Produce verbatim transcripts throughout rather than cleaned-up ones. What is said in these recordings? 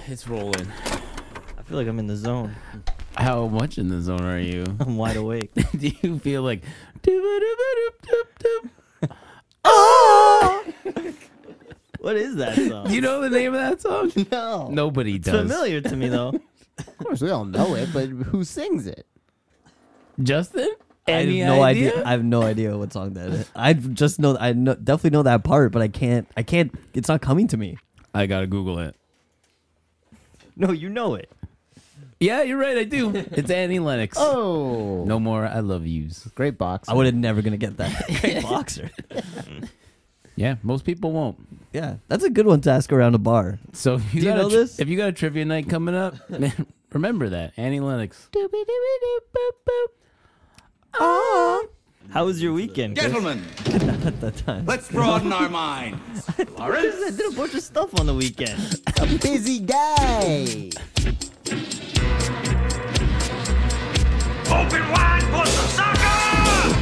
It's rolling. I feel like I'm in the zone. How much in the zone are you? I'm wide awake. Do you feel like... Oh! What is that song? Do you know the name of that song? No. Nobody It's does. familiar to me, though. Of course, we all know it, but who sings it? Justin? I have Any no idea? idea? I have no idea what song that is. I just know I know, definitely know that part, but I can't. I can't. It's not coming to me. I gotta Google it. No, you know it. Yeah, you're right. I do. It's Annie Lennox. Oh. No more I love yous. Great box. I would have never gonna get that. Great boxer. Yeah, most people won't. Yeah, that's a good one to ask around a bar. So if you, Do you got a know tri- this? if you got a trivia night coming up, man, remember that Annie Lennox. Oh. How was your weekend, Chris? Gentlemen, At that time. let's broaden our minds. Lawrence? I did a bunch of stuff on the weekend. A busy guy. Open wide for the soccer!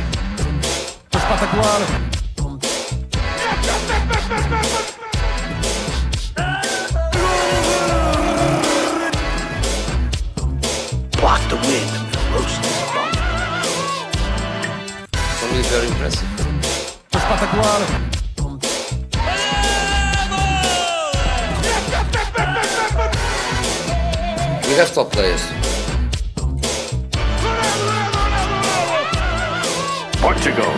Block the wind and ferocious bump. Only very impressive. We have top players. Portugal.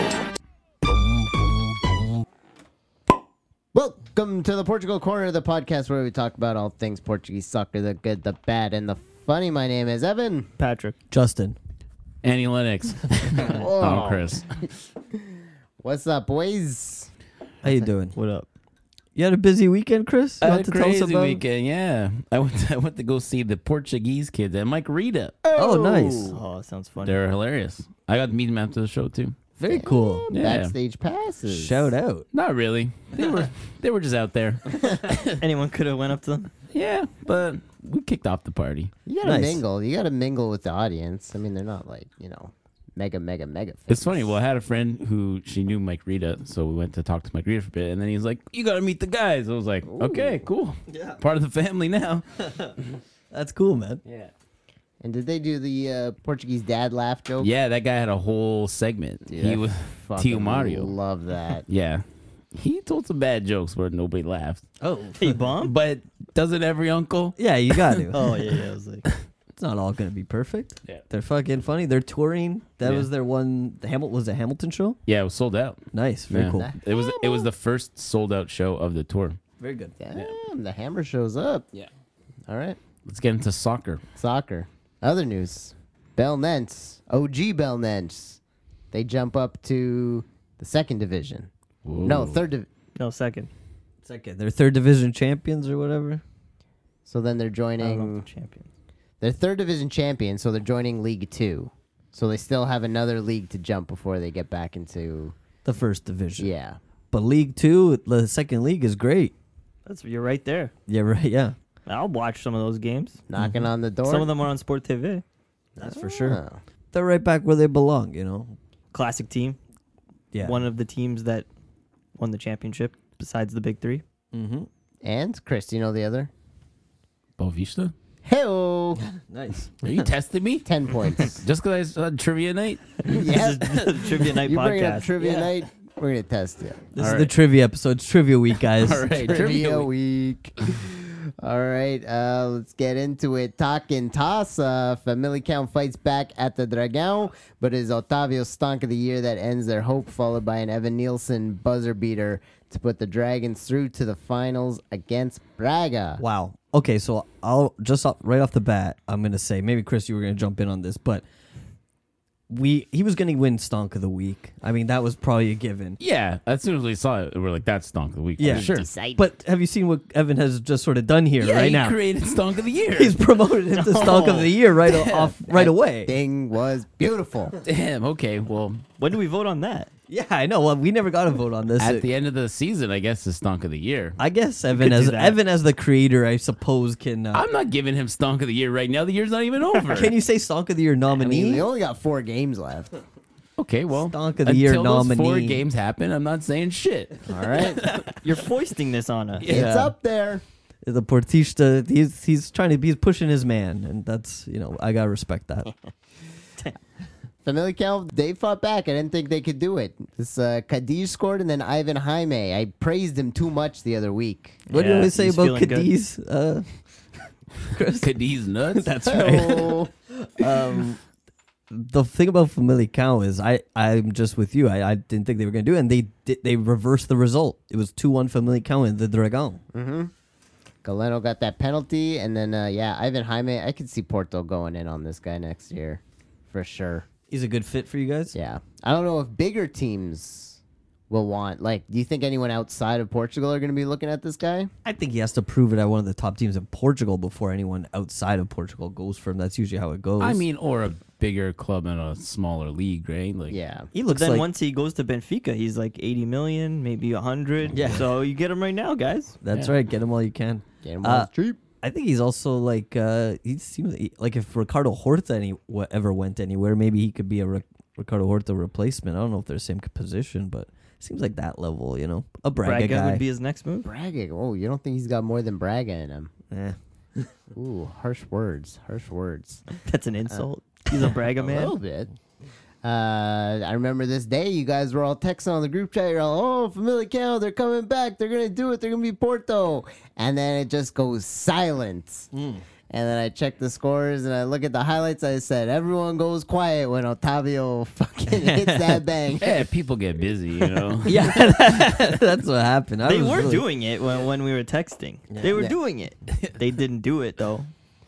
Welcome to the Portugal Corner, the podcast where we talk about all things Portuguese soccer, the good, the bad, and the funny. My name is Evan. Patrick. Justin. Annie Lennox. Oh, Chris. What's up, boys? How you doing? What up? You had a busy weekend, Chris? You I want had a to tell us crazy about? weekend, yeah. I went to, I went to go see the Portuguese kids at Mike Rita. Oh, nice. Oh, that sounds fun. They're hilarious. I got to meet them after the show, too. Very cool. Yeah. Backstage passes. Shout out. Not really. They were they were just out there. Anyone could have went up to them. Yeah, but we kicked off the party. You gotta Nice. mingle. You gotta mingle with the audience. I mean, they're not like, you know, mega, mega, mega fans. It's funny. Well, I had a friend who she knew Mike Rita, so we went to talk to Mike Rita for a bit, and then he's like, "You got to meet the guys." I was like, "Okay, cool. Yeah. Part of the family now." That's cool, man. Yeah. And did they do the uh, Portuguese dad laugh joke? Yeah, that guy had a whole segment. Dude, he I was fucking Tio Mario. Love that. Yeah. He told some bad jokes where nobody laughed. Oh, hey, bomb. But doesn't every uncle? Yeah, you got to. Oh yeah, yeah. I was like, it's not all gonna be perfect. Yeah. They're fucking funny. They're touring. That Yeah. was their one. The Hamilton was the Hamilton show. Yeah, it was sold out. Nice. Very Yeah. cool. It was it was the first sold out show of the tour. Very good. Damn, the hammer shows up. Yeah. All right. Let's get into soccer. Soccer. Other news. Bell Nents. O G Bell Nents. They jump up to the second division. No, Whoa. third division. No, second. Second. They're third division champions or whatever. So then they're I don't know if joining. they're champions. They're third division champions, so they're joining League Two. So they still have another league to jump before they get back into. The first division. Yeah. But League Two, the second league is great. That's you're right there. Yeah, right. Yeah, I'll watch some of those games. Knocking on the door. Some of them are on Sport T V. that's for sure. Oh. They're right back where they belong. You know. Classic team. Yeah. One of the teams that won the championship besides the big three. Mm-hmm. And Chris, do you know the other? Bovista? Hey-o. Nice. Are you testing me? Ten points. Just because I saw trivia night? Yeah. Trivia night You bring up podcast. trivia Yeah. night, we're going to test you. This All is right. the trivia episode. It's trivia week, guys. All right, Trivia week. All right, uh, let's get into it. Talking toss. Uh, Famalicão fights back at the Dragão, but is Otavio Stonk of the year that ends their hope, followed by an Evan Nielsen buzzer beater to put the Dragons through to the finals against Braga. Wow. Okay, so I'll just off, right off the bat, I'm gonna say maybe Chris, you were gonna jump in on this, but we he was gonna win Stonk of the week. I mean, that was probably a given. Yeah, as soon as we saw it, we were like, that's Stonk of the Week. Yeah. For sure. But have you seen what Evan has just sort of done here Yeah, right he now? created Stonk of the Year. He's promoted him to Stonk of the year right o- off right That away. Thing was beautiful. Damn, okay, well, When do we vote on that? Yeah, I know. Well, we never got a vote on this. at It- the end of the season, I guess is Stonk of the Year. I guess Evan could as do that. Evan as the creator, I suppose can. Uh, I'm not giving him Stonk of the Year right now. The year's not even over. can you say Stonk of the year I nominee? mean, we only got four games left. Okay, well, Stonk of the Year until those four nominee. games happen, I'm not saying shit. All right. You're foisting this on us. Yeah. It's up there. the Portista, he's he's trying to he's pushing his man, and that's you know I gotta respect that. Famalicão, they fought back. I didn't think they could do it. This uh, Cadiz scored, and then Ivan Jaime. I praised him too much the other week. What do you Yeah, always say he's about feeling good. Cadiz? Uh, Chris? Cadiz nuts. That's right. Oh, um, the thing about Famalicão is I I'm just with you. I, I didn't think they were gonna do it, and they did, they reversed the result. It was two one Famalicão in the Dragão. mm-hmm. Galeno got that penalty, and then uh, yeah, Ivan Jaime. I could see Porto going in on this guy next year, for sure. He's a good fit for you guys. Yeah, I don't know if bigger teams will want. Like, do you think anyone outside of Portugal are going to be looking at this guy? I think he has to prove it at one of the top teams in Portugal before anyone outside of Portugal goes for him. That's usually how it goes. I mean, or a bigger club in a smaller league, right? Like, Yeah. he But looks then like once he goes to Benfica, he's like eighty million, maybe one hundred. Yeah. So you get him right now, guys. that's Yeah. right. Get him while you can. Get him Uh, on cheap. I think he's also like uh, he seems like if Ricardo Horta any wha- ever went anywhere, maybe he could be a Ri- Ricardo Horta replacement. I don't know if they're the same position, but seems like that level, you know, a Braga, Braga guy. would be his next move. Braga. Oh, you don't think he's got more than Braga in him? Eh. Ooh, harsh words. Harsh words. That's an insult. He's a Braga A man. little bit. Uh, I remember this day. You guys were all texting on the group chat. You're all, "Oh, Famalicão, they're coming back. They're gonna do it. They're gonna be Porto." And then it just goes silent. Mm. And then I checked the scores and I look at the highlights. I said, "Everyone goes quiet when Otavio fucking hits that bang." yeah, people get busy, you know. Yeah, that's what happened. I They was were really- doing it when, when we were texting. They were Yeah. doing it. They didn't do it, though.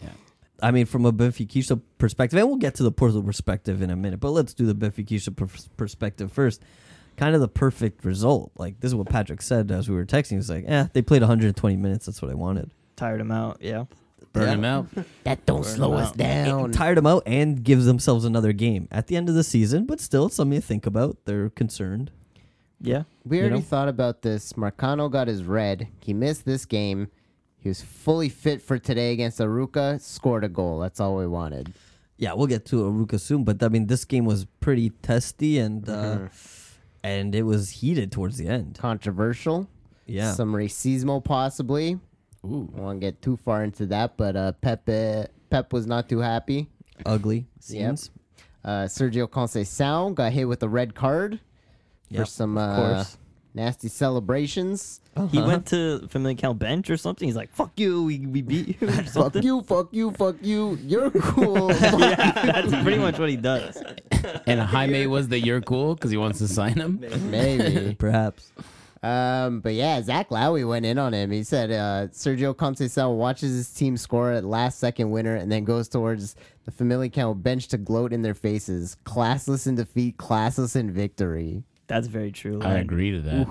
I mean, from a Benfica perspective, and we'll get to the Porto perspective in a minute, but let's do the Benfica per- perspective first. Kind of the perfect result. Like, this is what Patrick said as we were texting. He was like, eh, they played one hundred twenty minutes. That's what I wanted. Tired him out, yeah. Burn Yeah. him out. That don't Burn slow them us out. down. It tired them out and gives themselves another game at the end of the season, but still something to think about. They're concerned. Yeah. We You already know? thought about this. Marcano got his red. He missed this game. He was fully fit for today against Aruca. Scored a goal. That's all we wanted. Yeah, we'll get to Aruca soon, but I mean, this game was pretty testy and uh, Mhm. and it was heated towards the end. Controversial. Yeah. Some racismo possibly. Ooh. I won't get too far into that, but uh, Pep, uh, Pep was not too happy. Ugly scenes. Uh, Sergio Conceição got hit with a red card for Yep, some of uh, course. nasty celebrations. He Uh-huh. went to Famalicão bench or something. He's like, fuck you, we, we beat you. Or Fuck something. you, fuck you, fuck you. You're cool. Yeah, that's pretty much what he does. And Jaime was the you're cool because he wants to sign him. Maybe. Perhaps. Um, but yeah, Zach Lowy went in on him. He said uh, Sergio Conceição watches his team score at last second winner and then goes towards the Famalicão bench to gloat in their faces. Classless in defeat, classless in victory. That's very true. I Like, agree to that.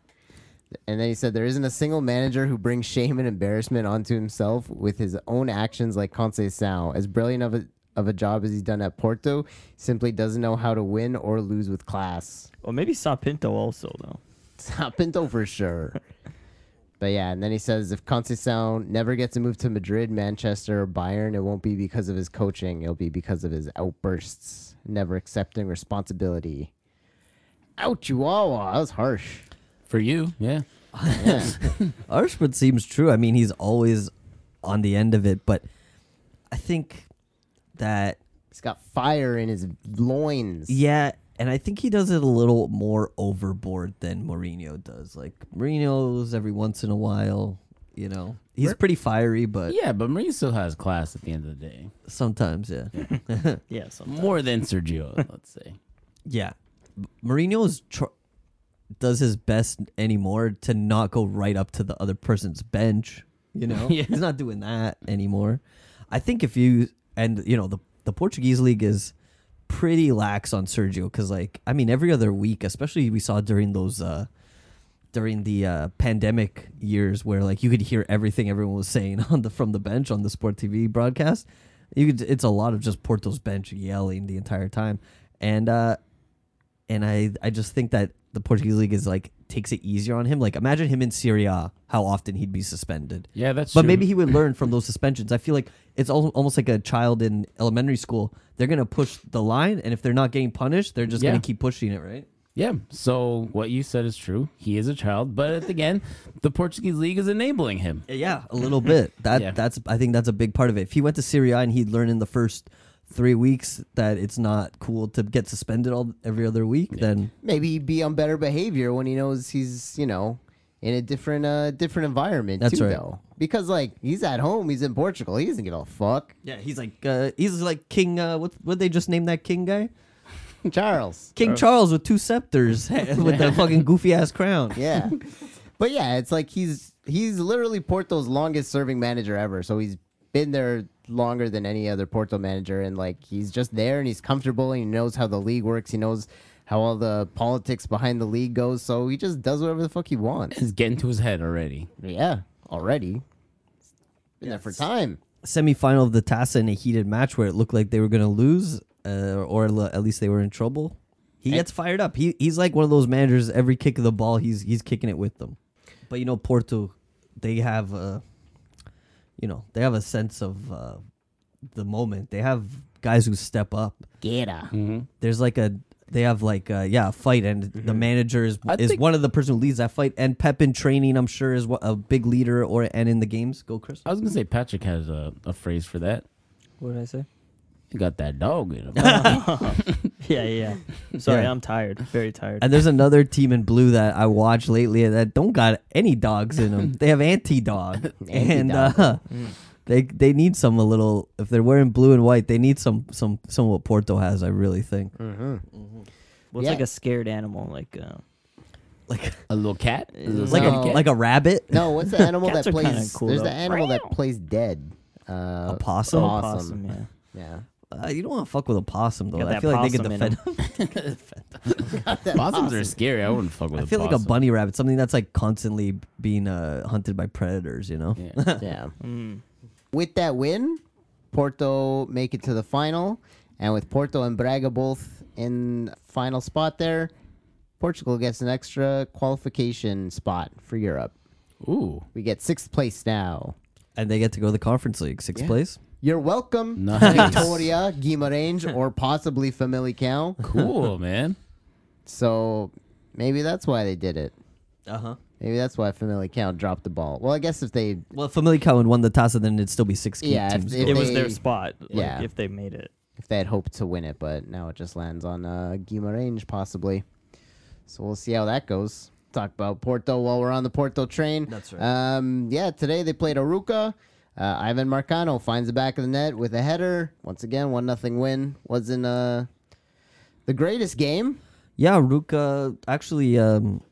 And then he said there isn't a single manager who brings shame and embarrassment onto himself with his own actions like Conceição. As brilliant of a of a job as he's done at Porto, he simply doesn't know how to win or lose with class. Well, maybe Sa Pinto also, though. Top Pinto for sure. But yeah, and then he says if Conceição never gets to move to Madrid, Manchester, or Bayern, it won't be because of his coaching. It'll be because of his outbursts, never accepting responsibility. Ouch, Chihuahua. That was harsh. For you, yeah. Yeah. Arshford seems true. I mean, he's always on the end of it, but I think that He's got fire in his loins. yeah, and I think he does it a little more overboard than Mourinho does. Like Mourinho's every once in a while, you know, he's pretty fiery, but Yeah, but Marie still has class at the end of the day. sometimes, yeah, Yeah, sometimes. More than Sergio, let's say. yeah. Mourinho's tr- does his best anymore to not go right up to the other person's bench. You know, Yeah. he's not doing that anymore. I think if you and you know the the Portuguese league is pretty lax on Sergio because like I mean every other week, especially we saw during those uh during the uh pandemic years where like you could hear everything everyone was saying on the from the bench on the Sport T V broadcast. You could, it's a lot of just Porto's bench yelling the entire time, and uh and I I just think that the Portuguese league is like takes it easier on him. Like imagine him in Serie A, how often he'd be suspended. Yeah, that's But true. maybe he would learn from those suspensions. I feel like it's al- almost like a child in elementary school. They're gonna push the line, and if they're not getting punished, they're just Yeah. gonna keep pushing it, right? Yeah. So what you said is true. He is a child, but again, the Portuguese league is enabling him. Yeah, a little bit. That Yeah. that's I think that's a big part of it. If he went to Serie A and he'd learn in the first three weeks that it's not cool to get suspended all every other week, then Maybe he'd be on better behavior when he knows he's, you know, in a different uh different environment That's too right. though. Because like he's at home, he's in Portugal. He doesn't give a fuck. yeah, he's like uh, he's like King. Uh, what what they just named that king guy? Charles. King Charles with two scepters with that fucking goofy ass crown. Yeah. But yeah, it's like he's he's literally Porto's longest serving manager ever. So he's been there longer than any other Porto manager, and like he's just there and he's comfortable and he knows how the league works. He knows how all the politics behind the league goes. So he just does whatever the fuck he wants. It's getting to his head already. Yeah, already. Been there for time. Semi-final of the Tassa in a heated match where it looked like they were gonna lose, uh, or l- at least they were in trouble. He And- gets fired up. He he's like one of those managers. Every kick of the ball, he's he's kicking it with them. But you know, Porto, they have uh, you know, they have a sense of uh, the moment. They have guys who step up. Get her. There's like a they have like uh yeah a fight, and the manager is, I is think- one of the person who leads that fight, and Pep in training I'm sure is what, a big leader, or and in the games. Go Chris. I was gonna say Patrick has a, a phrase for that. What did I say? He got that dog in him. Yeah, yeah. Sorry, Yeah. I'm tired. Very tired. And there's another team in blue that I watched lately that don't got any dogs in them. They have anti-dog, and Anti-dog. uh, they they need some a little. If they're wearing blue and white, they need some some some what Porto has. I really think. Mm-hmm. What's yeah. like a scared animal? Like uh, Like A little cat. Is it like No. a like a rabbit, No, what's the animal Cats that are kinda plays? cool, there's though. the animal that plays dead. Uh, a possum. Possum. possum. Yeah. Yeah. Uh, you don't want to fuck with a possum though. Got I that feel like they can possum in defend. 'em. Possums are scary. I wouldn't fuck with I a feel like a possum. bunny rabbit, something that's like constantly being uh, hunted by predators. You know. Yeah. Yeah. Mm. With that win, Porto make it to the final, and with Porto and Braga both in final spot there, Portugal gets an extra qualification spot for Europe. Ooh. We get sixth place now. And they get to go to the Conference League, sixth Yeah. place. You're welcome, Nice. Victoria, Guimarães, or possibly Famalicão. Cool, man. So maybe that's why they did it. Uh huh. Maybe that's why Famalicão dropped the ball. Well, I guess if they Well, if Famalicão had won the Tassa, then it'd still be six Yeah, if- teams. if It was they- their spot. Like, yeah. If they made it. if they had hoped to win it, but now it just lands on uh, Guimarães possibly. So we'll see how that goes. Talk about Porto while we're on the Porto train. That's right. Um, yeah, today they played Aruca. Uh, Ivan Marcano finds the back of the net with a header. Once again, one nothing win. Wasn't uh, the greatest game. Yeah, Ruka actually, um,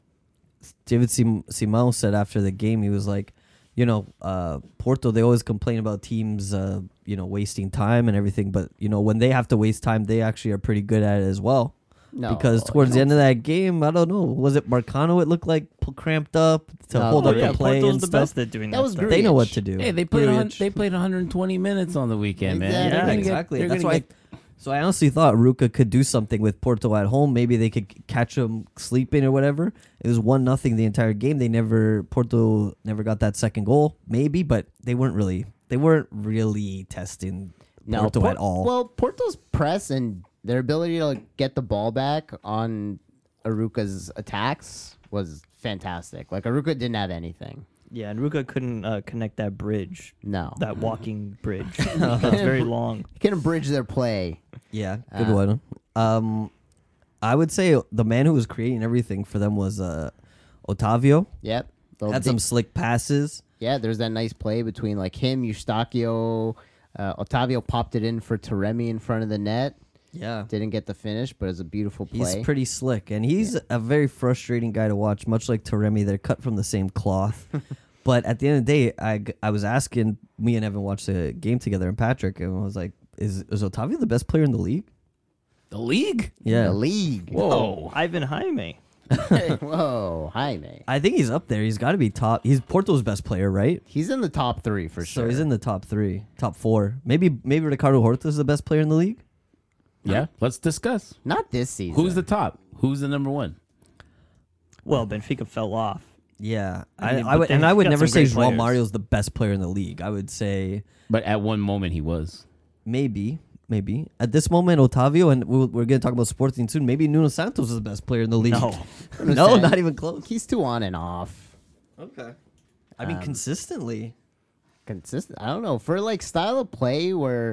David Sim- Simão said after the game, he was like, you know, uh, Porto, they always complain about teams, uh, you know, wasting time and everything. But, you know, when they have to waste time, they actually are pretty good at it as well. No, because towards the end of that game, I don't know, was it Marcano? It looked like p- cramped up to No. hold Oh, up yeah, the play Porto's and the stuff. best at doing That that, was stuff. They know what Grujic. to do. Hey, they played. a hun- Grujic. They played one hundred twenty minutes on the weekend, man. Exactly. They're Yeah, gonna get- exactly. they're That's gonna why. get- So I honestly thought Ruka could do something with Porto at home. Maybe they could c- catch them sleeping or whatever. It was one nothing the entire game. They never Porto never got that second goal. Maybe, but they weren't really. They weren't really testing Porto Por- at all. Well, Porto's press and their ability to like, get the ball back on Aruca's attacks was fantastic. Like Aruca didn't have anything. Yeah, and Ruka couldn't uh, connect that bridge, No, that walking bridge. That's very long. couldn't bridge their play. yeah, good Uh, one. Um, I would say the man who was creating everything for them was uh, Otavio. Yep. Little Had di- some slick passes. yeah, there's that nice play between like him, Eustachio, uh, Otavio popped it in for Taremi in front of the net. Yeah. Didn't get the finish, but it was a beautiful play. He's pretty slick, and he's a very frustrating guy to watch, much like Taremi. They're cut from the same cloth. But at the end of the day, I, g- I was asking, me and Evan watched the game together, and Patrick, and I was like, is, is Otavio the best player in the league? The league? Yeah. The league. Whoa. Ivan Jaime. Whoa, Jaime. I think he's up there. He's got to be top. He's Porto's best player, right? He's in the top three for So sure. he's in the top three, top four. Maybe maybe Ricardo Horta is the best player in the league? Yeah. Let's discuss. Not this season. Who's the top? Who's the number one? Well, Benfica fell off. Yeah. I I, mean, I but would, they and I would got never some say great João players. Mario's the best player in the league. I would say But at one moment he was. maybe. maybe. At this moment, Otavio, and we're, we're going to talk about Sporting soon, maybe Nuno Santos is the best player in the league. No. no, not even close. He's too on and off. Okay. I mean, Um, consistently. Consistent. I don't know. For like style of play where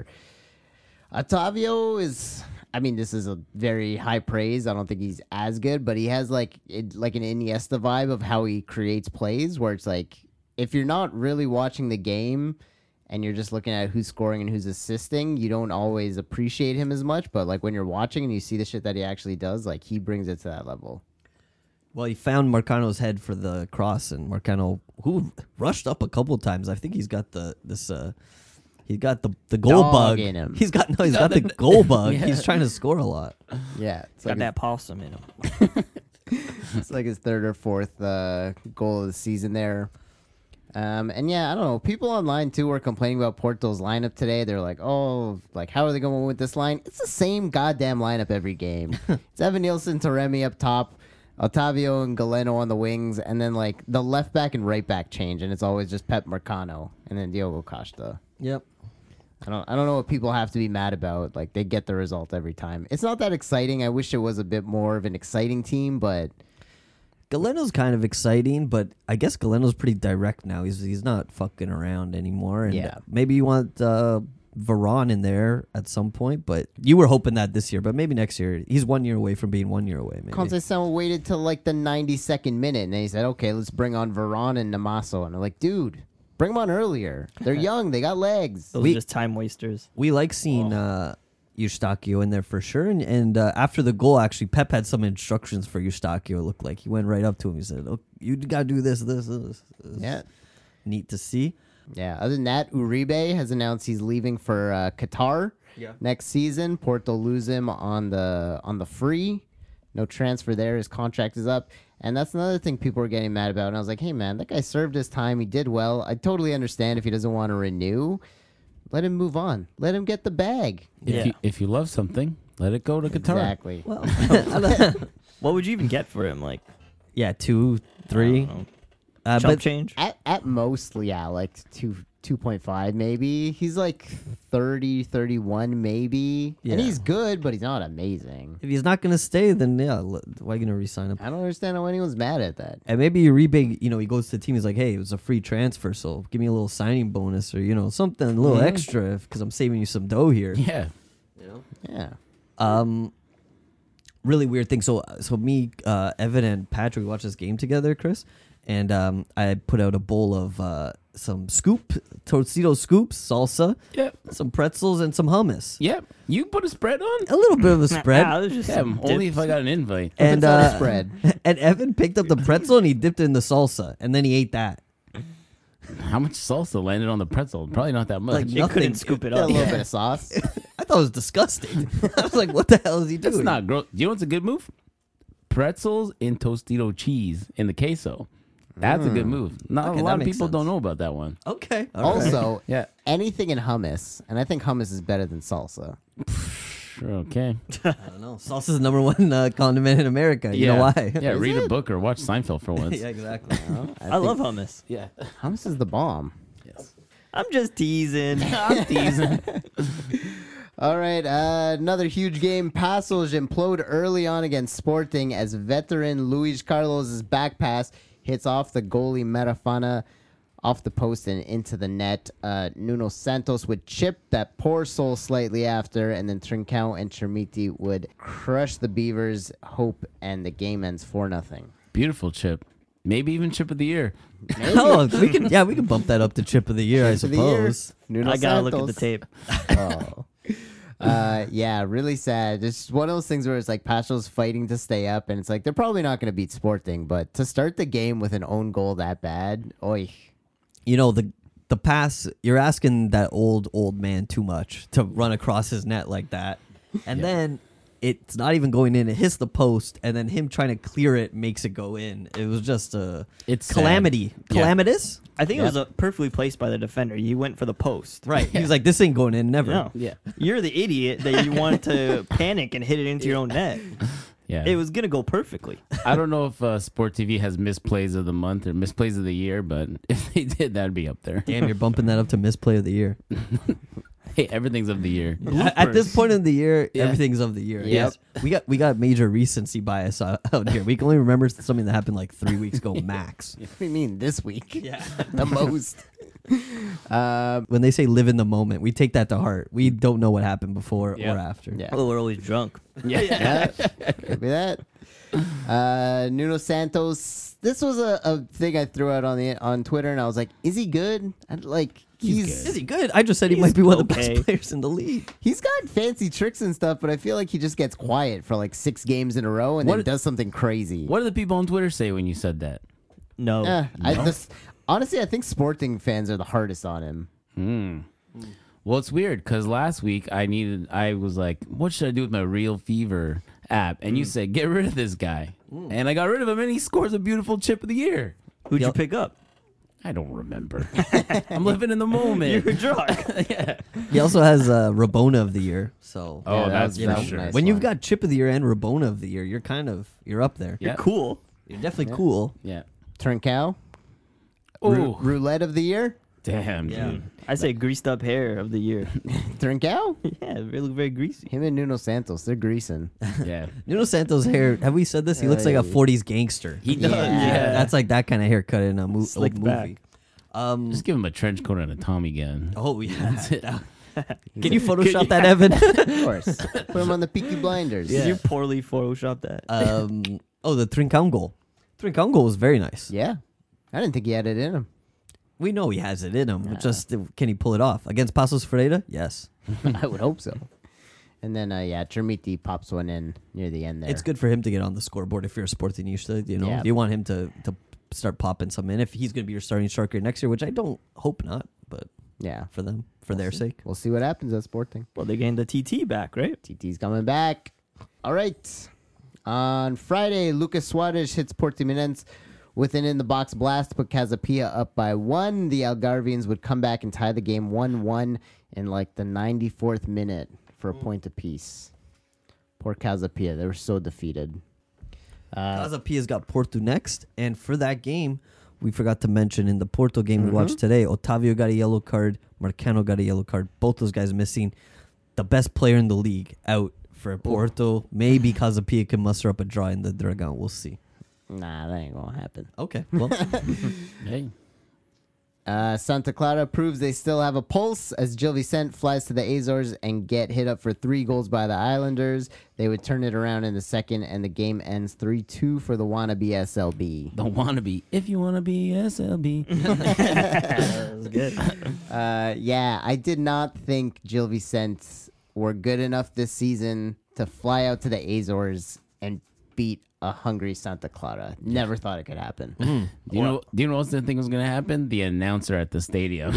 Otavio is, I mean, this is a very high praise. I don't think he's as good, but he has like it, like an Iniesta vibe of how he creates plays where it's like, if you're not really watching the game and you're just looking at who's scoring and who's assisting, you don't always appreciate him as much. But like when you're watching and you see the shit that he actually does, like he brings it to that level. Well, he found Marcano's head for the cross, and Marcano, who rushed up a couple times, I think he's got the this uh, he's got the the goal Dog bug in him. He's got no, he's got the goal bug. Yeah. He's trying to score a lot. Yeah, it's Got like that possum in him. it's like his third or fourth uh, goal of the season there. Um, and yeah, I don't know. People online too were complaining about Porto's lineup today. They're like, "Oh, like how are they going to win with this line?" It's the same goddamn lineup every game. It's Evan Nielsen, Taremi up top, Otavio and Galeno on the wings, and then like the left back and right back change, and it's always just Pep Marcano and then Diogo Costa. Yep. I don't I don't know what people have to be mad about. Like they get the result every time. It's not that exciting. I wish it was a bit more of an exciting team, but Galeno's kind of exciting, but I guess Galeno's pretty direct now. He's he's not fucking around anymore. And Yeah. maybe you want uh, Varane in there at some point, but you were hoping that this year, but maybe next year. He's one year away from being one year away. Maybe. Conceição waited till like the ninety-second minute, and then he said, "Okay, let's bring on Varane and Namaso." And I'm like, "Dude, bring them on earlier. They're young. They got legs." Those We- are just time wasters. We like seeing uh, Eustachio in there for sure. And, and uh, after the goal, actually, Pep had some instructions for Eustachio. It looked like he went right up to him. He said, "Oh, you got to do this, this, this." It's Yeah, neat to see. yeah. Other than that, Uribe has announced he's leaving for uh, Qatar Yeah. next season. Porto lose him on the on the free. No transfer there. His contract is up. And that's another thing people were getting mad about. And I was like, hey, man, that guy served his time. He did well. I totally understand if he doesn't want to renew. Let him move on. Let him get the bag. If Yeah. you if you love something, let it go to Qatar. Exactly. Well, What would you even get for him? Like yeah, two, I three. don't know, Uh, chump but change? At at most, yeah, like two two point five maybe. He's like thirty, thirty-one maybe. And Yeah. he's good, but he's not amazing. if he's not going to stay, then yeah, l- why are you going to re-sign him? I don't understand how anyone's mad at that. And maybe Uribe, you know, he goes to the team. He's like, "Hey, it was a free transfer, so give me a little signing bonus, or you know, something a little Mhm. extra, because I'm saving you some dough here." Yeah. Yeah. Um, really weird thing. So, so me, uh, Evan, and Patrick we watched this game together, Chris, and um, I put out a bowl of uh, some scoop, Torcito scoops, salsa, Yep. some pretzels, and some hummus. Yep. You put a spread on? A little bit of a spread. Ah, there's just Yeah, some only dips. if I got an invite. And It's on a uh, spread. and Evan picked up the pretzel and he dipped it in the salsa, and then he ate that. How much salsa landed on the pretzel? Probably not that much. Like, You nothing. couldn't scoop it Got a up. little bit of sauce. I thought it was disgusting. I was like, "What the hell is he doing?" That's not gross. Do you know what's a good move? Pretzels in Tostito cheese in the queso. That's a good move. Not Okay, a that lot of makes people sense. don't know about that one. Okay. all right. Also, Yeah. anything in hummus, and I think hummus is better than salsa. Sure. Okay. I don't know. Salsa is the number one uh, condiment in America. You yeah. know why? Yeah. Read a book or watch Seinfeld for once. yeah, exactly. I, think love hummus. Yeah. hummus is the bomb. Yes. I'm just teasing. I'm teasing. All right, uh, another huge game. Pasos implode early on against Sporting as veteran Luis Carlos' back pass hits off the goalie Marafana off the post and into the net. Uh, Nuno Santos would chip that poor soul slightly after, and then Trincão and Chermiti would crush the Beavers' hope, and the game ends four nothing. Beautiful chip. Maybe even chip of the year. oh, we can. Yeah, we can bump that up to chip of the year, I Chip of the year, suppose. Nuno I gotta look at the Santos. tape. Oh. Uh, yeah, really sad. It's one of those things where it's like Pacho's fighting to stay up, and it's like they're probably not going to beat Sporting, but to start the game with an own goal that bad, oy. You know the the pass. You're asking that old old man too much to run across his net like that, and then it's not even going in. It hits the post, and then him trying to clear it makes it go in. It was just a It's sad. calamity. Yeah. Calamitous. I think it was uh, perfectly placed by the defender. He went for the post. Right. He's like, this ain't going in. Never. No. Yeah. You're the idiot that you wanted to panic and hit it into your own net. Yeah. It was gonna go perfectly. I don't know if uh, Sport T V has misplays of the month or misplays of the year, but if they did, that'd be up there. Damn, you're bumping that up to misplay of the year. Hey, everything's of the year. At, at this point in the year, Yeah. everything's of the year. Yep. Yes. We got we got major recency bias out, out here. We can only remember something that happened like three weeks ago max. What do you mean this week? Yeah. The most. Um, When they say live in the moment, we take that to heart. We don't know what happened before Yeah. or after. yeah. Well, we're always drunk. Yeah. Yeah, could be that. Uh, Nuno Santos. This was a, a thing I threw out on the on Twitter, and I was like, "Is he good?" And like, He's he's good. Is he good? I just said he He's might be one of the okay. best players in the league. he's got fancy tricks and stuff, but I feel like he just gets quiet for like six games in a row and What- then does something crazy. What did the people on Twitter say when you said that? No. Eh, I No? just honestly, I think Sporting fans are the hardest on him. Hmm. Well, it's weird because last week I needed, I was like, what should I do with my Real Fever app? And you said, get rid of this guy. And I got rid of him and he scores a beautiful chip of the year. Who'd Yep. you pick up? I don't remember. I'm living in the moment. You were drunk. Yeah. He also has uh, Rabona of the year. So Oh, Yeah, that that's was- you for know, was sure. nice. when you've one. got Chip of the Year and Rabona of the year, you're kind of you're up there. Yeah. Cool. You're definitely cool. Yeah. Trincao, Oh, Ru- roulette of the year. damn, Yeah. dude. I say greased up hair of the year. Trincao, Yeah, they look very greasy. him and Nuno Santos, they're greasing. Yeah. Nuno Santos' hair. Have we said this? He looks like a Hey. forties gangster. He does. Yeah. Yeah. That's like that kind of haircut in a mo- old Slicked movie. back. Um. Just give him a trench coat and a Tommy gun. Oh yeah. That's it. Can you Photoshop that, Evan? Of course, put him on the Peaky Blinders. Did you poorly Photoshop that? um. Oh, the Trincão goal. Trincão goal was very nice. Yeah, I didn't think he had it in him. We know he has it in him. but Just uh, can he pull it off against Pasos Ferreira? Yes. I would hope so. And then, uh, yeah, Trimiti pops one in near the end there. It's good for him to get on the scoreboard if you're a Sportingista. You know, Yeah. you want him to to start popping some in if he's going to be your starting striker next year, which I don't hope not, but Yeah, for them, for their sake. we'll see what happens at Sporting. Well, they gained the T T back, right? T T's coming back. All right. On Friday, Lucas Suarez hits Portimonense with an in-the-box blast to put Casapia up by one. The Algarvians would come back and tie the game one one in like the ninety-fourth minute for a point apiece. Poor Casapia. They were so defeated. Uh, Casa Pia's got Porto next, and for that game, we forgot to mention in the Porto game we watched today, Otavio got a yellow card, Marcano got a yellow card. Both those guys missing. The best player in the league out for Porto. Maybe Casa Pia can muster up a draw in the Dragão. We'll see. nah, that ain't going to happen. Okay, well, Hey. Uh, Santa Clara proves they still have a pulse as Gil Vicente flies to the Azores and get hit up for three goals by the Islanders. They would turn it around in the second, and the game ends three two for the wannabe S L B. Don't want to be. If you want to be S L B. That was good. Uh, yeah, I did not think Gil Vicente were good enough this season to fly out to the Azores and beat a hungry Santa Clara. Never thought it could happen. Do you know? Do you know what the thing was gonna happen? The announcer at the stadium.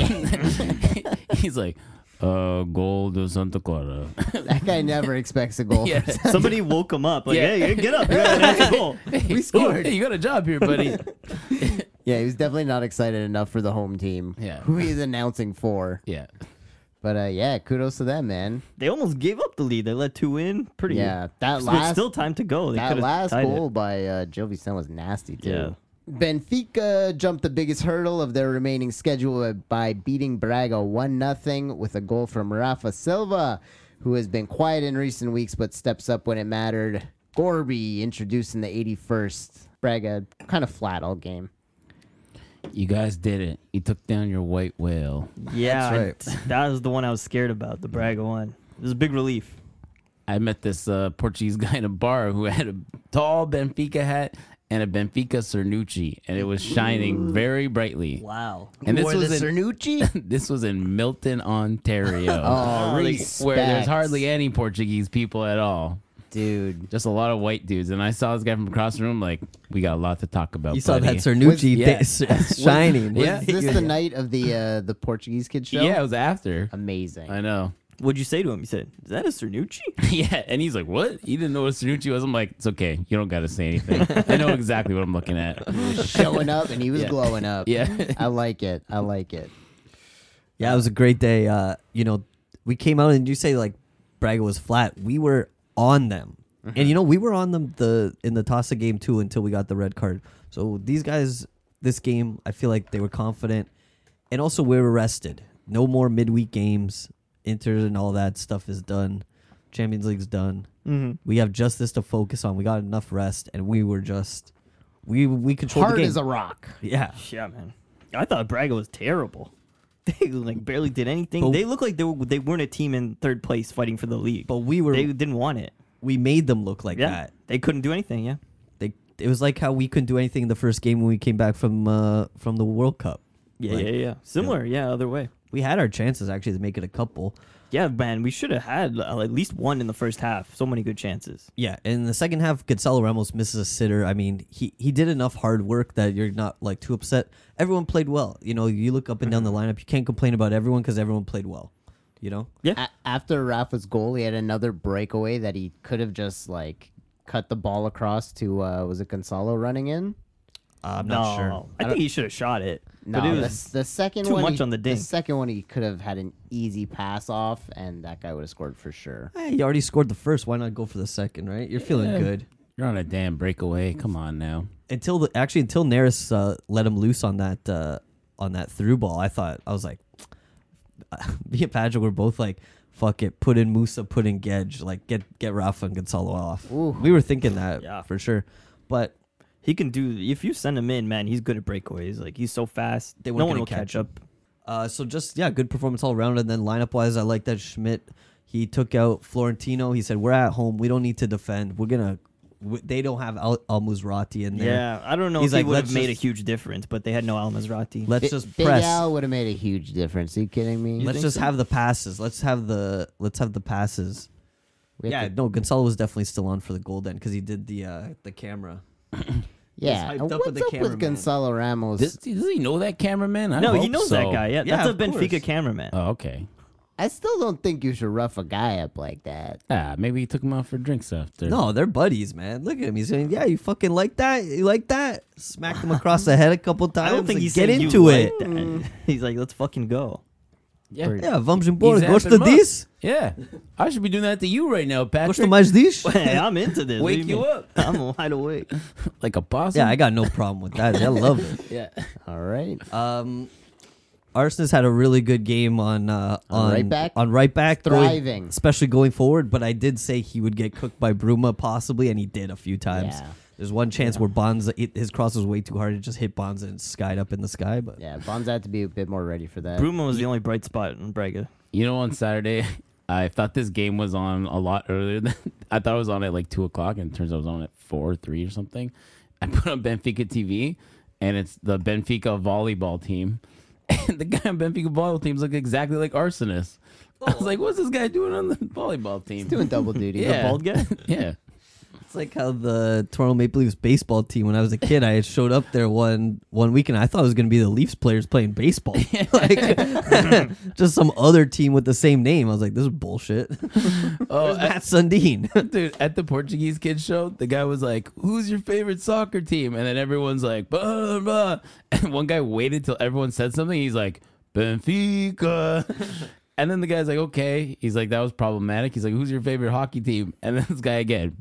He's like, "Uh, goal to Santa Clara." That guy never expects a goal. Yeah. Somebody woke him up. Like, Yeah. hey, get up. You gotta answer the goal. We scored. Hey, you got a job here, buddy. Yeah, he was definitely not excited enough for the home team. Yeah. Who he's announcing for. Yeah. But uh, yeah, kudos to them, man. They almost gave up the lead. They let two in. Pretty. Yeah, that With last still time to go. They that could've last tied it. goal by uh, Gil Vicente was nasty too. Yeah. Benfica jumped the biggest hurdle of their remaining schedule by beating Braga one nothing with a goal from Rafa Silva, who has been quiet in recent weeks but steps up when it mattered. Gorby introduced in the eighty-first. Braga kind of flat all game. You guys did it. You took down your white whale. Yeah, That's right. I- that was the one I was scared about. The Braga one. It was a big relief. I met this uh, Portuguese guy in a bar who had a tall Benfica hat and a Benfica Cernucci, and it was shining very brightly. wow. And this Wore was the in, Cernucci? this was in Milton, Ontario. Oh, Like, respect. where there's hardly any Portuguese people at all. Dude. Just a lot of white dudes. And I saw this guy from across the room, like, we got a lot to talk about. You saw that buddy. Cernucci yeah. da- shining. Was Yeah. this the night of the uh, the Portuguese kid show? Yeah, it was after. Amazing. I know. What'd you say to him? You said, "Is that a Cernucci?" Yeah, and he's like, "What? He didn't know what a Cernucci was." I'm like, "It's okay. You don't got to say anything. I know exactly what I'm looking at." Showing up and he was Yeah. glowing up. Yeah. I like it. I like it. Yeah, it was a great day. Uh, you know, we came out and you say like Braga was flat. We were on them, and you know we were on them the in the Tossa game too until we got the red card. So these guys, this game, I feel like they were confident, and also we were rested. No more midweek games. Inter and all that stuff is done. Champions League's done. Mm-hmm. We have just this to focus on. We got enough rest, and we were just we we controlled Hard the game. as a rock. yeah, Yeah, man. I thought Braga was terrible. They like barely did anything. But- they looked like they were, they weren't a team in third place fighting for the league. but we were they didn't want it. we made them look like yeah, that. they couldn't do anything. Yeah, They it was like how we couldn't do anything in the first game when we came back from uh, from the World Cup. yeah, Like, yeah, yeah. Similar. Yeah, other way. We had our chances actually to make it a couple. Yeah, man, we should have had uh, at least one in the first half. So many good chances. Yeah, in the second half, Gonzalo Ramos misses a sitter. I mean, he, he did enough hard work that you're not like too upset. Everyone played well. You know, you look up and down the lineup, you can't complain about everyone because everyone played well. You know, Yeah, A- after Rafa's goal, he had another breakaway that he could have just like cut the ball across to uh, was it Gonzalo running in? uh, I'm no, not sure. I think he should have shot it. No, but it the, was the second too one much he- on the ding. The second one he could have had an easy pass off, and that guy would have scored for sure. Hey, you already scored the first. Why not go for the second? Right? You're feeling Yeah. good. You're on a damn breakaway. Come on now. Until the actually until Neris uh, let him loose on that uh, on that through ball, I thought I was like, me and Patrick were both like, fuck it, put in Musa, put in Gedge, like get get Rafa and Gonzalo off. Ooh. We were thinking that Yeah. for sure, but he can do. If you send him in, man, he's good at breakaways. Like he's so fast. They no weren't one gonna will catch catch up. uh, so just yeah, good performance all around. And then lineup wise, I like that Schmidt. He took out Florentino. He said, "We're at home. We don't need to defend. We're gonna." W- they don't have Al, Al Muzrati in there. Yeah, I don't know He's if like, he would have let's made just- a huge difference, but they had no Al Mazrati. Let's Bi- just Big press. Al would have made a huge difference. Are you kidding me? Let's think just so? have the passes. Let's have the let's have the passes. We have Yeah, to- no, Gonzalo was definitely still on for the goal then because he did the uh, the camera. yeah. hyped And up what's with the up cameraman. with Gonzalo Ramos? Does, does he know that cameraman? I no, he hope knows so. that guy. Yeah, Yeah, that's a of Benfica course. cameraman. Oh, okay. I still don't think you should rough a guy up like that. Ah, maybe he took him out for drinks after. No, they're buddies, man. Look at him. He's saying, "Yeah, you fucking like that? You like that?" Smacked him across the head a couple times. I don't think like, he's get saying into you it. like that. He's like, let's fucking go. Yeah. Yeah, vamos embora. He's Gosta amping him up. disso? Yeah. I should be doing that to you right now, Patrick. Gosta mais disso? Hey, I'm into this. What Wake do you mean? up. I'm wide awake. Like a possum? Yeah, I got no problem with that. I love it. Yeah. All right. Um, Arsenal's had a really good game on uh, On on right back? on right back, going- Thriving. especially going forward. But I did say he would get cooked by Bruma possibly, and he did a few times. Yeah. There's one chance where Bonza it, his cross was way too hard. It just hit Bonza and skied up in the sky. But Yeah, Bonza had to be a bit more ready for that. Bruma was the only bright spot in Braga. You know, on Saturday, I thought this game was on a lot earlier than I thought it was on at like two o'clock, and it turns out it was on at four or three or something. I put on Benfica T V, and it's the Benfica volleyball team, and the guy on Benfica volleyball teams look exactly like Arsonist. I was like, "What's this guy doing on the volleyball team?" Doing double duty. Yeah. The bald guy? yeah, it's like how the Toronto Maple Leafs baseball team. When I was a kid, I had showed up there one one weekend. I thought it was going to be the Leafs players playing baseball, like just some other team with the same name. I was like, "This is bullshit." oh, Where's at, Matt Sundin? dude, at the Portuguese kids show, the guy was like, "Who's your favorite soccer team?" And then everyone's like, "Blah blah." And one guy waited till everyone said something. He's like, "Benfica." And then the guy's like, "Okay." He's like, "That was problematic." He's like, "Who's your favorite hockey team?" And then this guy again,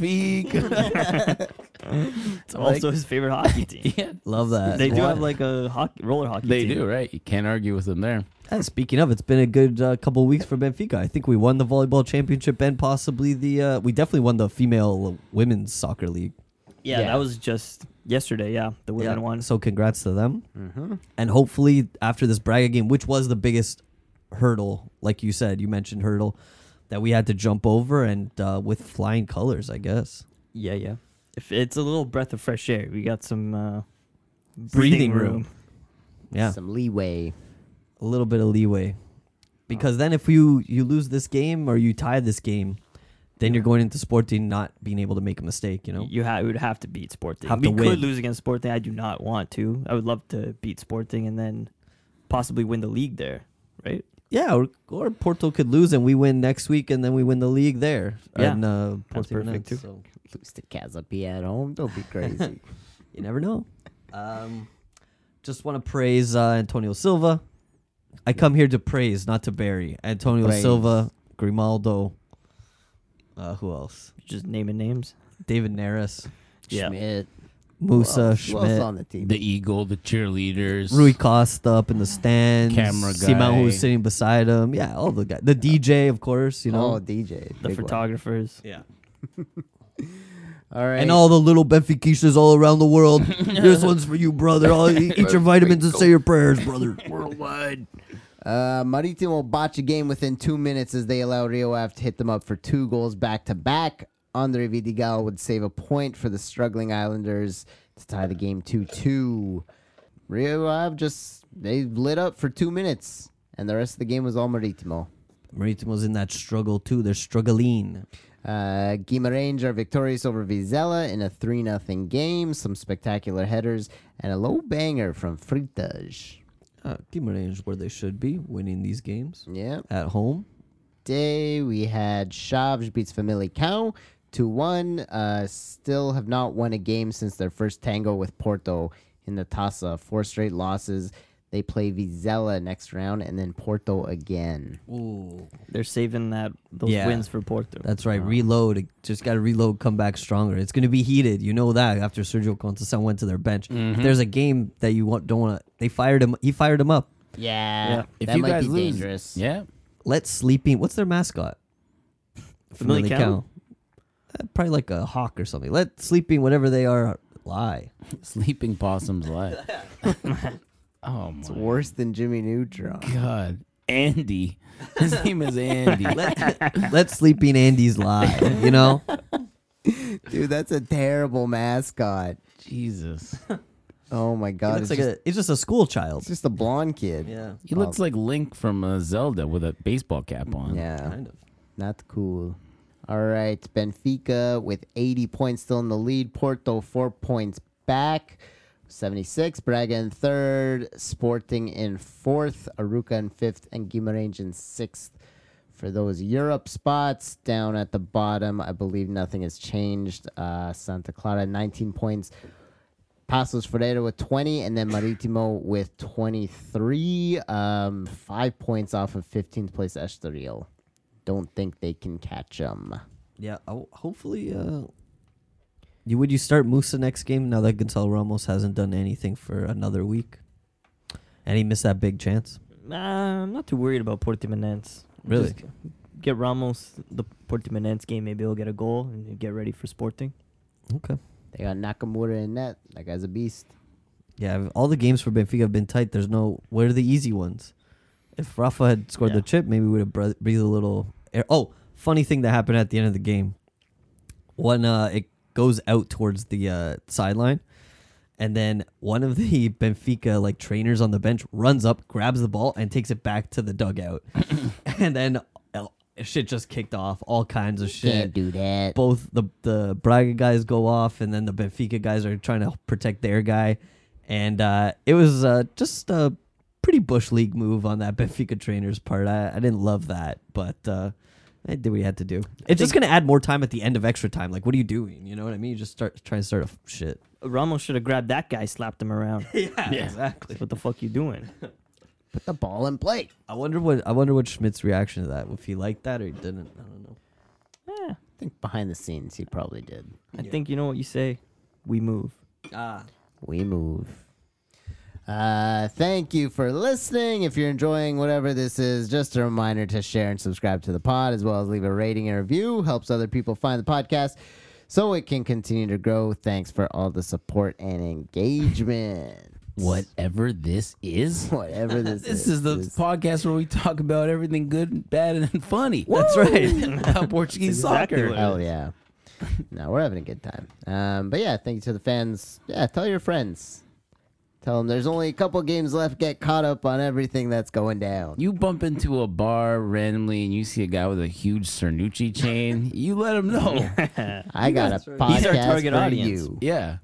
"Benfica." It's also his favorite hockey team. yeah, Love that. They do Why- have like a hockey, roller hockey they team. do, right? You can't argue with them there. And speaking of, it's been a good uh, couple of weeks for Benfica. I think we won the volleyball championship and possibly the. Uh, we definitely won the female women's soccer league. Yeah, Yeah. that was just yesterday. Yeah, the women won. So congrats to them. Mm-hmm. And hopefully after this Braga game, which was the biggest hurdle, like you said, you mentioned hurdle that we had to jump over, and uh, with flying colors, I guess. Yeah, yeah. If it's a little breath of fresh air, we got some uh, Breathing room. Yeah, Some leeway. a little bit of leeway, because then if you you lose this game or you tie this game, then you're going into Sporting not being able to make a mistake. You know. You ha- would have to beat Sporting. Have we to could win. lose against Sporting. I do not want to. I would love to beat Sporting and then possibly win the league there, right? Yeah, or, or Porto could lose and we win next week, and then we win the league there. Yeah, and, uh, that's Porto perfect wins, too. So Lose to Casapi at home. Don't be crazy. you never know. Um, just want to praise uh, Antonio Silva. I come here to praise, not to bury. Antonio Praise. Silva, Grimaldo. Uh, who else? Just naming names. David Neres. Yeah. Schmidt. Musa, Who else Schmidt, on the team? The Eagle, the cheerleaders. Rui Costa up in the stands. Camera Simon guy. who's sitting beside him. Yeah, all the guys. The D J, of course, you know. Oh, D J. The big one. photographers. Yeah. All right. And all the little Benfiquistas all around the world. This one's for you, brother. I'll eat eat your vitamins and say your prayers, brother. Worldwide. Uh, Marítimo botch a game within two minutes as they allow Rio Ave to hit them up for two goals back to back. Andre Vidigal would save a point for the struggling Islanders to tie the game two two. Rio Ave just, they lit up for two minutes, and the rest of the game was all Marítimo. Maritimo's in that struggle, too. They're struggling. Uh, Guimarães are victorious over Vizela in a three nothing game. Some spectacular headers and a low banger from Freitas. Uh, Guimarães where they should be, winning these games Yeah. at home. Day we had Chaves beats Famalicão two one. Uh, still have not won a game since their first tango with Porto in the Taça. Four straight losses. They play Vizela next round and then Porto again. Ooh. They're saving that those Yeah. wins for Porto. That's right. Reload. Just got to reload, come back stronger. It's going to be heated. You know that after Sergio Conceição went to their bench. If there's a game that you want, don't want to, they fired him. He fired him up. Yeah, Yeah. If that you might guys be lose, dangerous. yeah. Let Sleeping. What's their mascot? Famalicão? Uh, probably like a hawk or something. Let Sleeping, whatever they are, lie. Sleeping possums lie. Oh It's my worse than Jimmy Neutron. God. Andy. His name is Andy. Let, let Sleeping Andy's lie. You know? Dude, that's a terrible mascot. Jesus. Oh my He god, looks it's, like just, a, it's just a school child. it's just a blonde kid. Yeah. He looks like Link from uh, Zelda with a baseball cap on. Yeah, Kind of. not cool. All right, Benfica with eighty points still in the lead. Porto four points back, seventy-six. Braga in third. Sporting in fourth. Aruca in fifth. And Guimarães in sixth. For those Europe spots, down at the bottom, I believe nothing has changed. Uh, Santa Clara, nineteen points. Paços Ferreira with twenty, and then Marítimo with twenty-three. Um, five points off of fifteenth place Estoril. Don't think they can catch them. Yeah. Oh, hopefully, uh, you would you start Musa next game now that Gonzalo Ramos hasn't done anything for another week, and he missed that big chance. Nah, I'm not too worried about Portimonense. Really? Just get Ramos the Portimonense game. Maybe he'll get a goal and get ready for Sporting. Okay. They got Nakamura in net. That guy's a beast. Yeah, all the games for Benfica have been tight. There's no. Where are the easy ones? If Rafa had scored Yeah. the chip, maybe we would have bre- breathed a little air. Oh, funny thing that happened at the end of the game. When uh, it goes out towards the uh, sideline, and then one of the Benfica like trainers on the bench runs up, grabs the ball, and takes it back to the dugout, and then uh, shit just kicked off. All kinds of shit. Can't do that. Both the the Braga guys go off, and then the Benfica guys are trying to protect their guy, and uh, it was uh, just a pretty bush league move on that Benfica trainer's part. I, I didn't love that, but uh, I did what you had to do. It's just gonna add more time at the end of extra time. Like, what are you doing? You know what I mean? You just start trying to start a f- shit. Ramos should have grabbed that guy, slapped him around. Yeah, exactly. What the fuck you doing? Put the ball in play. I wonder what I wonder what Schmidt's reaction to that. If he liked that or he didn't. I don't know. Eh, I think behind the scenes he probably did. I think you know what you say. We move. Ah. We move. Uh, thank you for listening. If you're enjoying whatever this is, just a reminder to share and subscribe to the pod, as well as leave a rating and review. Helps other people find the podcast so it can continue to grow. Thanks for all the support and engagement. Whatever this is. Whatever this, This is the This- podcast where we talk about everything good, bad, and funny. That's right. About Portuguese That's exactly soccer. what it Hell yeah. No, we're having a good time. Um, but yeah, thank you to the fans. Yeah, tell your friends. Tell them there's only a couple games left. Get caught up on everything that's going down. You bump into a bar randomly and you see a guy with a huge Cernucci chain, you let him know. I got a podcast He's our target for audience. you. Yeah.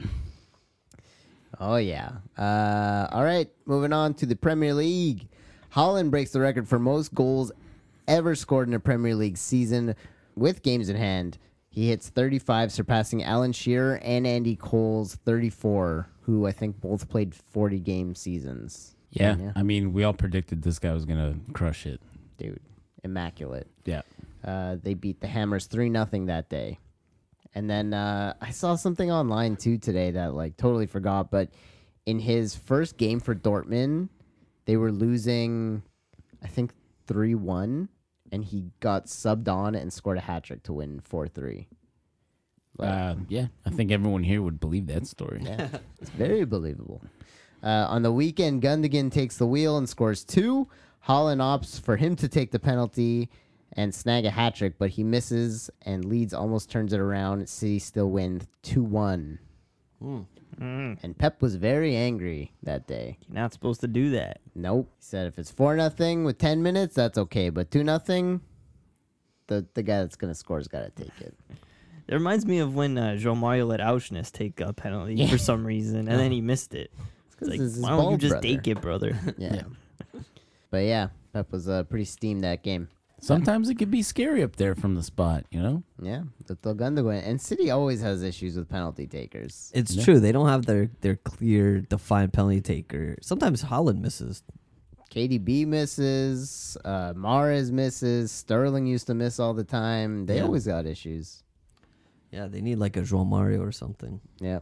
Oh yeah. Uh, all right, moving on to the Premier League. Holland breaks the record for most goals ever scored in a Premier League season with games in hand. He hits thirty-five, surpassing Alan Shearer and Andy Cole's thirty-four, who I think both played forty game seasons. Yeah. Yeah. I mean, we all predicted this guy was going to crush it. Dude, immaculate. Yeah. Uh, they beat the Hammers three nothing that day. And then uh, I saw something online too today that like totally forgot. But in his first game for Dortmund, they were losing, I think three one, and he got subbed on and scored a hat trick to win four three. Uh, yeah, I think everyone here would believe that story. Yeah, it's very believable. Uh, on the weekend, Gundogan takes the wheel and scores two. Holland opts for him to take the penalty and snag a hat trick, but he misses, and Leeds almost turns it around. City still win two one. Mm. And Pep was very angry that day. You're not supposed to do that. Nope. He said if it's four nothing with ten minutes, that's okay. But two nothing, the the guy that's gonna score's gotta take it. It reminds me of when uh, João Mario let Auschwitz take a penalty for some reason, and then he missed it. It's 'cause like, it's his why don't you bald just brother. take it, brother? Yeah. But yeah, Pep was uh, pretty steamed that game. Sometimes it could be scary up there from the spot, you know? Yeah, the Gundogan. And City always has issues with penalty takers. It's Yeah. true. They don't have their, their clear, defined penalty taker. Sometimes Holland misses. K D B misses, uh, Mahrez misses, Sterling used to miss all the time. They Yeah. always got issues. Yeah, they need like a João Mario or something. Yeah.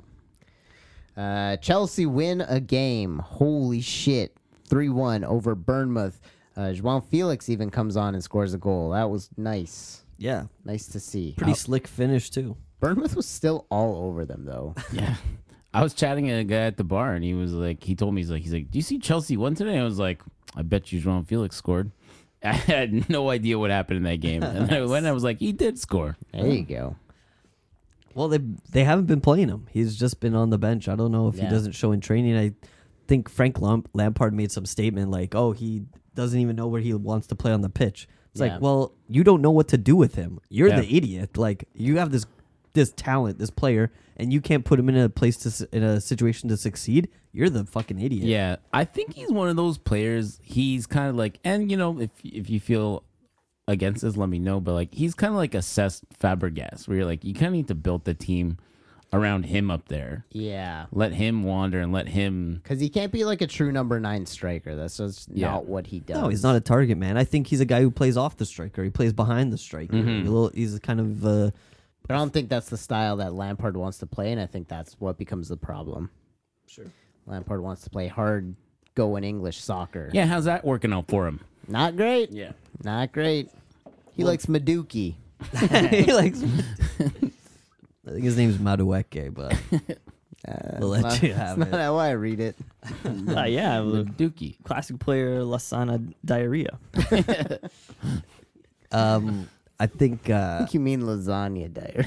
Uh, Chelsea win a game. Holy shit. three one over Bournemouth. Uh, João Felix even comes on and scores a goal. That was nice. Yeah, Nice to see. pretty How- slick finish too. Bournemouth was still all over them, though. Yeah. I was chatting to a guy at the bar, and he was like, he told me, he's like, he's like, do you see Chelsea won today? I was like, I bet you João Felix scored. I had no idea what happened in that game. And then I went and I was like, he did score. There you go. Well, they they haven't been playing him. He's just been on the bench. I don't know if Yeah. he doesn't show in training. I think Frank Lamp- Lampard made some statement like, "Oh, he doesn't even know where he wants to play on the pitch." It's Yeah. like, well, you don't know what to do with him. You're Yeah. the idiot. Like, you have this this talent, this player, and you can't put him in a place to s- in a situation to succeed. You're the fucking idiot. Yeah, I think he's one of those players. He's kind of like, and you know, if if you feel against this, let me know. But like, he's kind of like a Cesc Fabregas, where you're like, you kind of need to build the team around him up there. Yeah. Let him wander and let him. Because he can't be like a true number nine striker. That's just Yeah. not what he does. No, he's not a target man. I think he's a guy who plays off the striker. He plays behind the striker. Mhm. A little, he's kind of uh, But I don't think that's the style that Lampard wants to play, and I think that's what becomes the problem. sure. Lampard wants to play hard, going English soccer. Yeah, how's that working out for him? Not great. Yeah. Not great. He likes Maduki. he likes. I think his name's Madueke, but Uh, we'll let not- you have that's it. not how I read it. Uh, yeah, well, Dookie. classic player Lasana diarrhea. Um, I think. I Uh, think you mean lasagna, Dyer.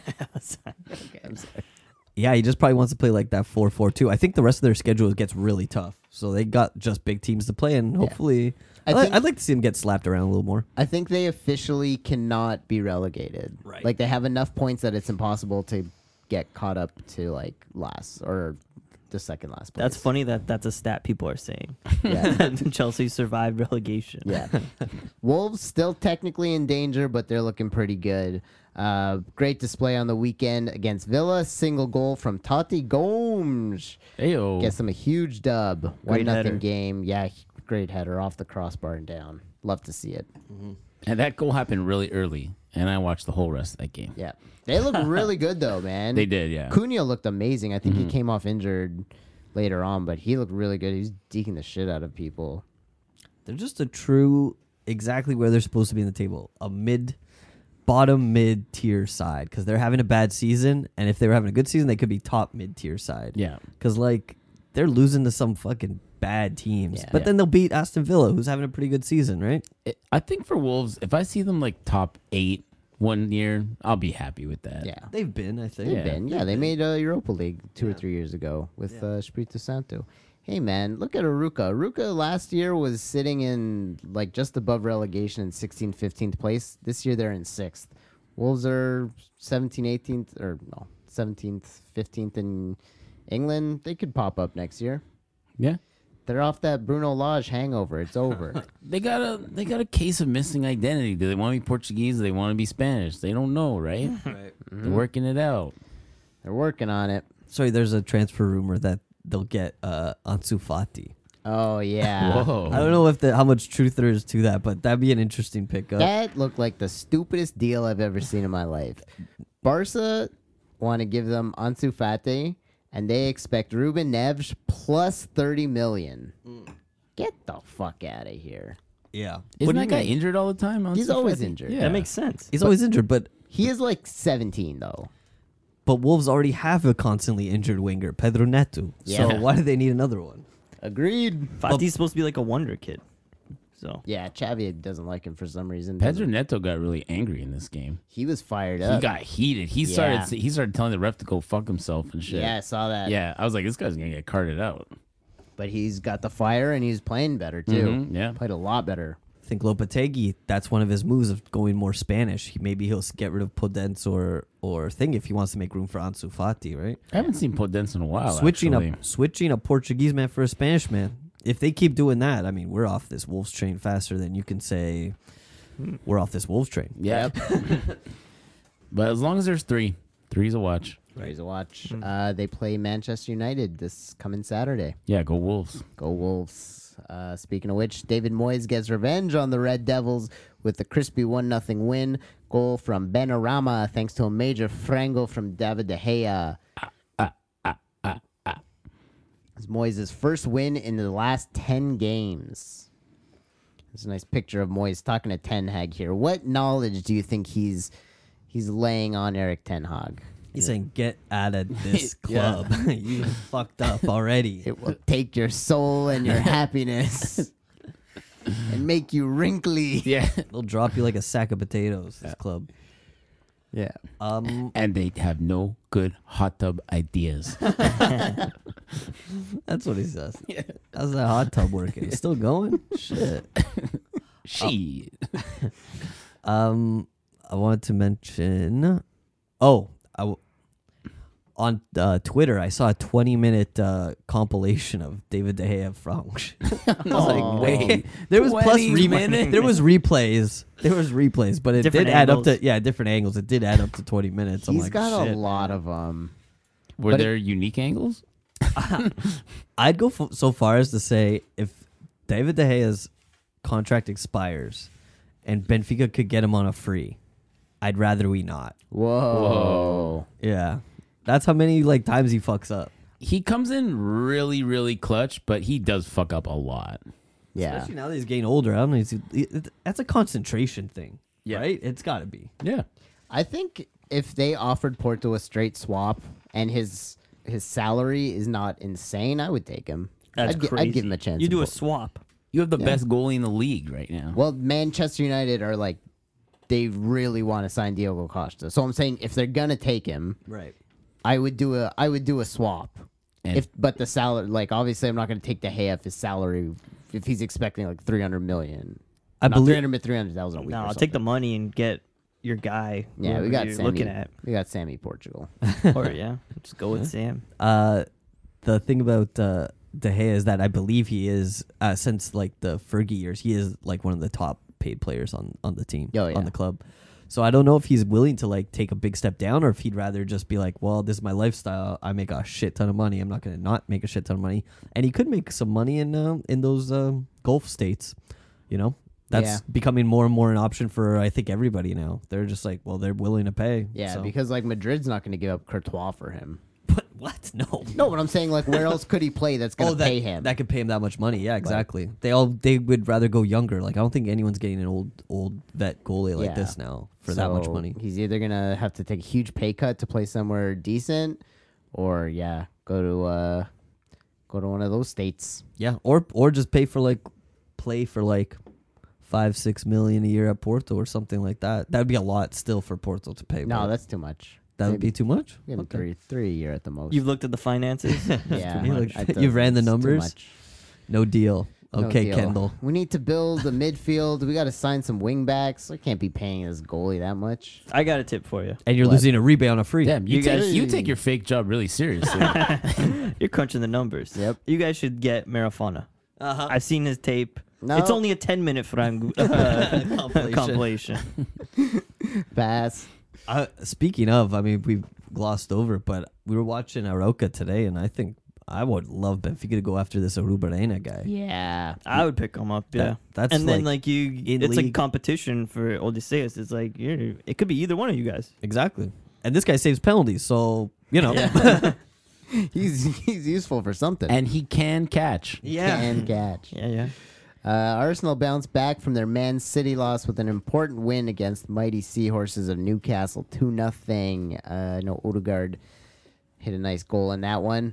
Okay, I'm sorry. yeah, he just probably wants to play like that four four two. I think the rest of their schedule gets really tough, so they got just big teams to play, and hopefully, I I would think- I'd like to see him get slapped around a little more. I think they officially cannot be relegated. Right. Like they have enough points that it's impossible to get caught up to like last or the second last place. That's funny that that's a stat people are saying. Yeah. Chelsea survived relegation. Yeah. Wolves still technically in danger, but they're looking pretty good. Uh, great display on the weekend against Villa. Single goal from Tati Gomes. Ayo. Gets them a huge dub. One Great nothing header. game. Yeah, great header off the crossbar and down. Love to see it. And that goal happened really early, and I watched the whole rest of that game. Yeah. They look really good though, man. They did, yeah. Cunha looked amazing. I think Mhm. he came off injured later on, but he looked really good. He's deking the shit out of people. They're just a true, exactly where they're supposed to be in the table, a mid, bottom mid tier side, because they're having a bad season, and if they were having a good season, they could be top mid tier side. Yeah. Because like they're losing to some fucking bad teams, Yeah. but Yeah. then they'll beat Aston Villa, who's having a pretty good season, right? It, I think for Wolves, if I see them like top eight one year, I'll be happy with that. Yeah. They've been, I think. They've Yeah. been. Yeah, they made a Europa League two or three years ago with Yeah. uh, Espírito Santo. Hey, man, look at Aruca. Aruca last year was sitting in like just above relegation in sixteenth, fifteenth place. This year they're in sixth. Wolves are seventeenth, eighteenth, or no, seventeenth, fifteenth in England. They could pop up next year. Yeah. They're off that Bruno Lage hangover. It's over. They got a they got a case of missing identity. Do they want to be Portuguese? Do they want to be Spanish? They don't know, right? Right. They're working it out. They're working on it. Sorry, there's a transfer rumor that they'll get uh, Ansu Fati. Oh, yeah. Whoa. I don't know if the, how much truth there is to that, but that'd be an interesting pickup. That looked like the stupidest deal I've ever seen in my life. Barca want to give them Ansu Fati, and they expect Ruben Neves plus thirty million. Get the fuck out of here. Yeah. Isn't do that you guy mean? injured all the time? He's Ansu always Fati? injured. Yeah. That makes sense. He's always injured, but He is like seventeen though. but Wolves already have a constantly injured winger, Pedro Neto. Yeah. So why do they need another one? Agreed. Fati's supposed to be like a wonder kid. So Yeah, Xavi doesn't like him for some reason. Pedro Doesn't- Neto got really angry in this game. He was fired He up. got heated. He Yeah. started he started telling the ref to go fuck himself and shit. Yeah, I saw that. Yeah, I was like, this guy's gonna get carted out. But he's got the fire and he's playing better too. Mhm, yeah. Played a lot better. I think Lopetegui, that's one of his moves of going more Spanish. He, maybe he'll s- get rid of Podence or or thing if he wants to make room for Ansu Fati, right? I haven't seen Podence in a while. switching actually. a switching a Portuguese man for a Spanish man. If they keep doing that, I mean, we're off this Wolves train faster than you can say we're off this Wolves train. Yeah. But as long as there's three, three's a watch. Raise a watch. Uh, they play Manchester United this coming Saturday. Yeah, go Wolves. Go Wolves. Uh, speaking of which, David Moyes gets revenge on the Red Devils with the crispy one nothing win. Goal from Benarama thanks to a major frango from David De Gea. It's Moyes' first win in the last ten games. There's a nice picture of Moyes talking to Ten Hag here. What knowledge do you think he's he's laying on Eric Ten Hag? He's saying, get out of this Yeah. club. You fucked up already. It will take your soul and your happiness and make you wrinkly. Yeah. It'll drop you like a sack of potatoes, this club. Yeah. Um, And they have no good hot tub ideas. That's what he says. How's that hot tub working? It's still going? Shit. Shit. Um, I wanted to mention. Oh, I w- on uh, Twitter, I saw a twenty-minute uh, compilation of David De Gea Franche. I was Oh. like, wait, there was plus twenty re- minutes? there was replays, there was replays, but it Different did add up angles. to yeah, different angles. It did add up to twenty minutes. I'm He's like, got shit. a lot of um. Were But it- there unique angles? I'd go f- so far as to say if David De Gea's contract expires and Benfica could get him on a free, I'd rather we not. Whoa. Yeah, that's how many like times he fucks up. He comes in really, really clutch, but he does fuck up a lot. Yeah. Especially now that he's getting older. I don't know. He's, it, that's a concentration thing, Yeah. right? It's got to be. Yeah. I think if they offered Porto a straight swap and his his salary is not insane, I would take him. that's I'd, gi- crazy. I'd give him a chance. You at do a Por- swap. You have the Yeah. best goalie in the league right now. Well, Manchester United are like, they really want to sign Diogo Costa. So I'm saying if they're gonna take him, Right. I would do a I would do a swap. And- If but the salary, like obviously, I'm not gonna take De Gea if his salary if he's expecting like three hundred million. I not believe- three hundred, three hundred thousand a week. No, or I'll take the something. money and get your guy. Yeah, we whoever got you're Sammy. looking at. We got Sammy Portugal. Or yeah, just go with Sam. Uh, the thing about uh, De Gea is that I believe he is uh, since like the Fergie years, he is like one of the top paid players on on the team, Oh, yeah. on the club. So I don't know if he's willing to like take a big step down or if he'd rather just be like, well, this is my lifestyle. I make a shit ton of money. I'm not going to not make a shit ton of money. And he could make some money in uh, in those um, Gulf states, you know? That's Yeah. becoming more and more an option for, I think, everybody now. They're just like, well, they're willing to pay. Yeah, so. because like Madrid's not going to give up Courtois for him. But what? No. No, but I'm saying like where else could he play that's going to that, pay him? That could pay him that much money. Yeah, exactly. they all they would rather go younger. Like I don't think anyone's getting an old old vet goalie like Yeah. this now for that much So money. He's either going to have to take a huge pay cut to play somewhere decent, or yeah, go to uh, go to one of those states. Yeah, or or just pay for like play for like five six million a year at Porto or something like that. That would be a lot still for Porto to pay. No, but that's too much. that would be too much. Give him Okay. three three a year at the most. You've looked at the finances. yeah, You look- I you don't- ran the it's too numbers? much. No deal. No Okay, deal. Kendall. We need to build a midfield. We got to sign some wingbacks. I can't be paying this goalie that much. I got a tip for you. And you're What? losing a rebate on a free. Damn, you, You take, guys- you take your fake job really seriously. You're crunching the numbers. Yep. You guys should get Marifana. Uh-huh. I've seen his tape. No. It's only a ten minute Frank uh, Compilation. compilation. Pass. Uh, speaking of, I mean, we've glossed over, but we were watching Aroca today, and I think I would love Benfica to go after this Arubarena guy. Yeah. I would pick him up. Yeah. That- that's and then like like you, in it's like league. competition for Odysseus. It's like you're, it could be either one of you guys. Exactly. and this guy saves penalties, so you know. he's he's useful for something. And he can catch. Yeah. Can catch. Yeah, yeah. Uh, Arsenal bounced back from their Man City loss with an important win against mighty Seahorses of Newcastle, two nothing. Uh, no, Odegaard hit a nice goal in that one.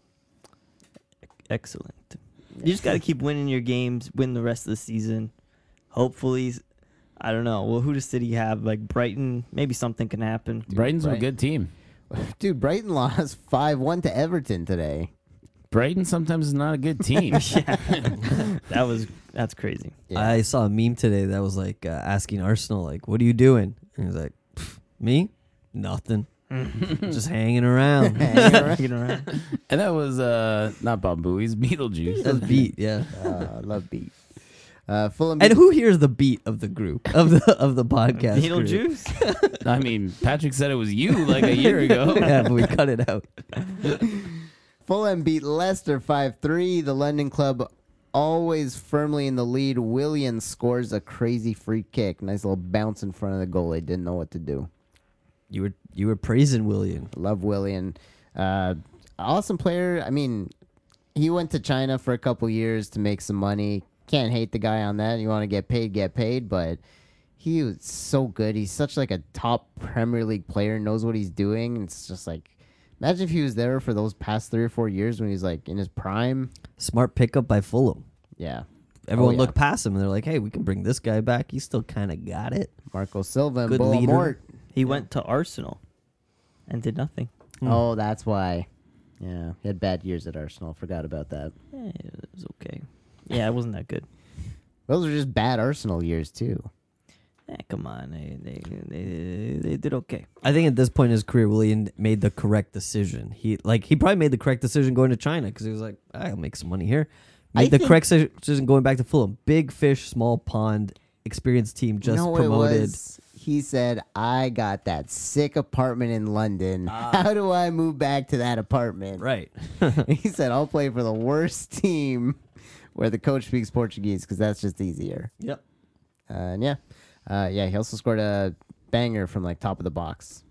Excellent. You just got to keep winning your games, win the rest of the season. Hopefully, I don't know. Well, who does City have? Like Brighton, maybe something can happen. Brighton's a Brighton- good team. Dude, Brighton lost five one to Everton today. Brighton sometimes is not a good team. That was that's crazy. Yeah. I saw a meme today that was like uh, asking Arsenal, like, "What are you doing?" And he's like, "Pff, "Me, nothing, just hanging around." Hanging around. And that was uh not Bamboo, he's Beetlejuice. That's beat, yeah. Uh, I love beat. Uh, Fulham And beat- who hears the beat of the group of the of the podcast? group? Beetlejuice. I mean, Patrick said it was you like a year ago. Yeah, but we cut it out. Fulham beat Leicester five three. The London club always firmly in the lead. Williams scores a crazy free kick. Nice little bounce in front of the goal. They didn't know what to do. You were you were praising William. Love William. Uh, awesome player. I mean, he went to China for a couple years to make some money. Can't hate the guy on that. You want to get paid, get paid. But he was so good. He's such like a top Premier League player. Knows what he's doing. It's just like, imagine if he was there for those past three or four years when he was like in his prime. Smart pickup by Fulham. Yeah. Everyone Oh, yeah. looked past him and they're like, "Hey, we can bring this guy back. He still kind of got it." Marco Silva and Good Boa leader. Mort. He went to Arsenal and did nothing. Oh, that's why. Yeah, he had bad years at Arsenal. Forgot about that. Eh, it was okay. Yeah, it wasn't that good. Those are just bad Arsenal years too. Eh, come on, they they, they they did okay. I think at this point in his career, William made the correct decision. He like he probably made the correct decision going to China because he was like, "I'll make some money here." Made I the think- correct decision going back to Fulham. Big fish, small pond, experienced team just you know what promoted. it was? He said, "I got that sick apartment in London. How do I move back to that apartment?" Right. He said, "I'll play for the worst team where the coach speaks Portuguese because that's just easier." Yep. Uh, and yeah, uh, yeah. He also scored a banger from like top of the box.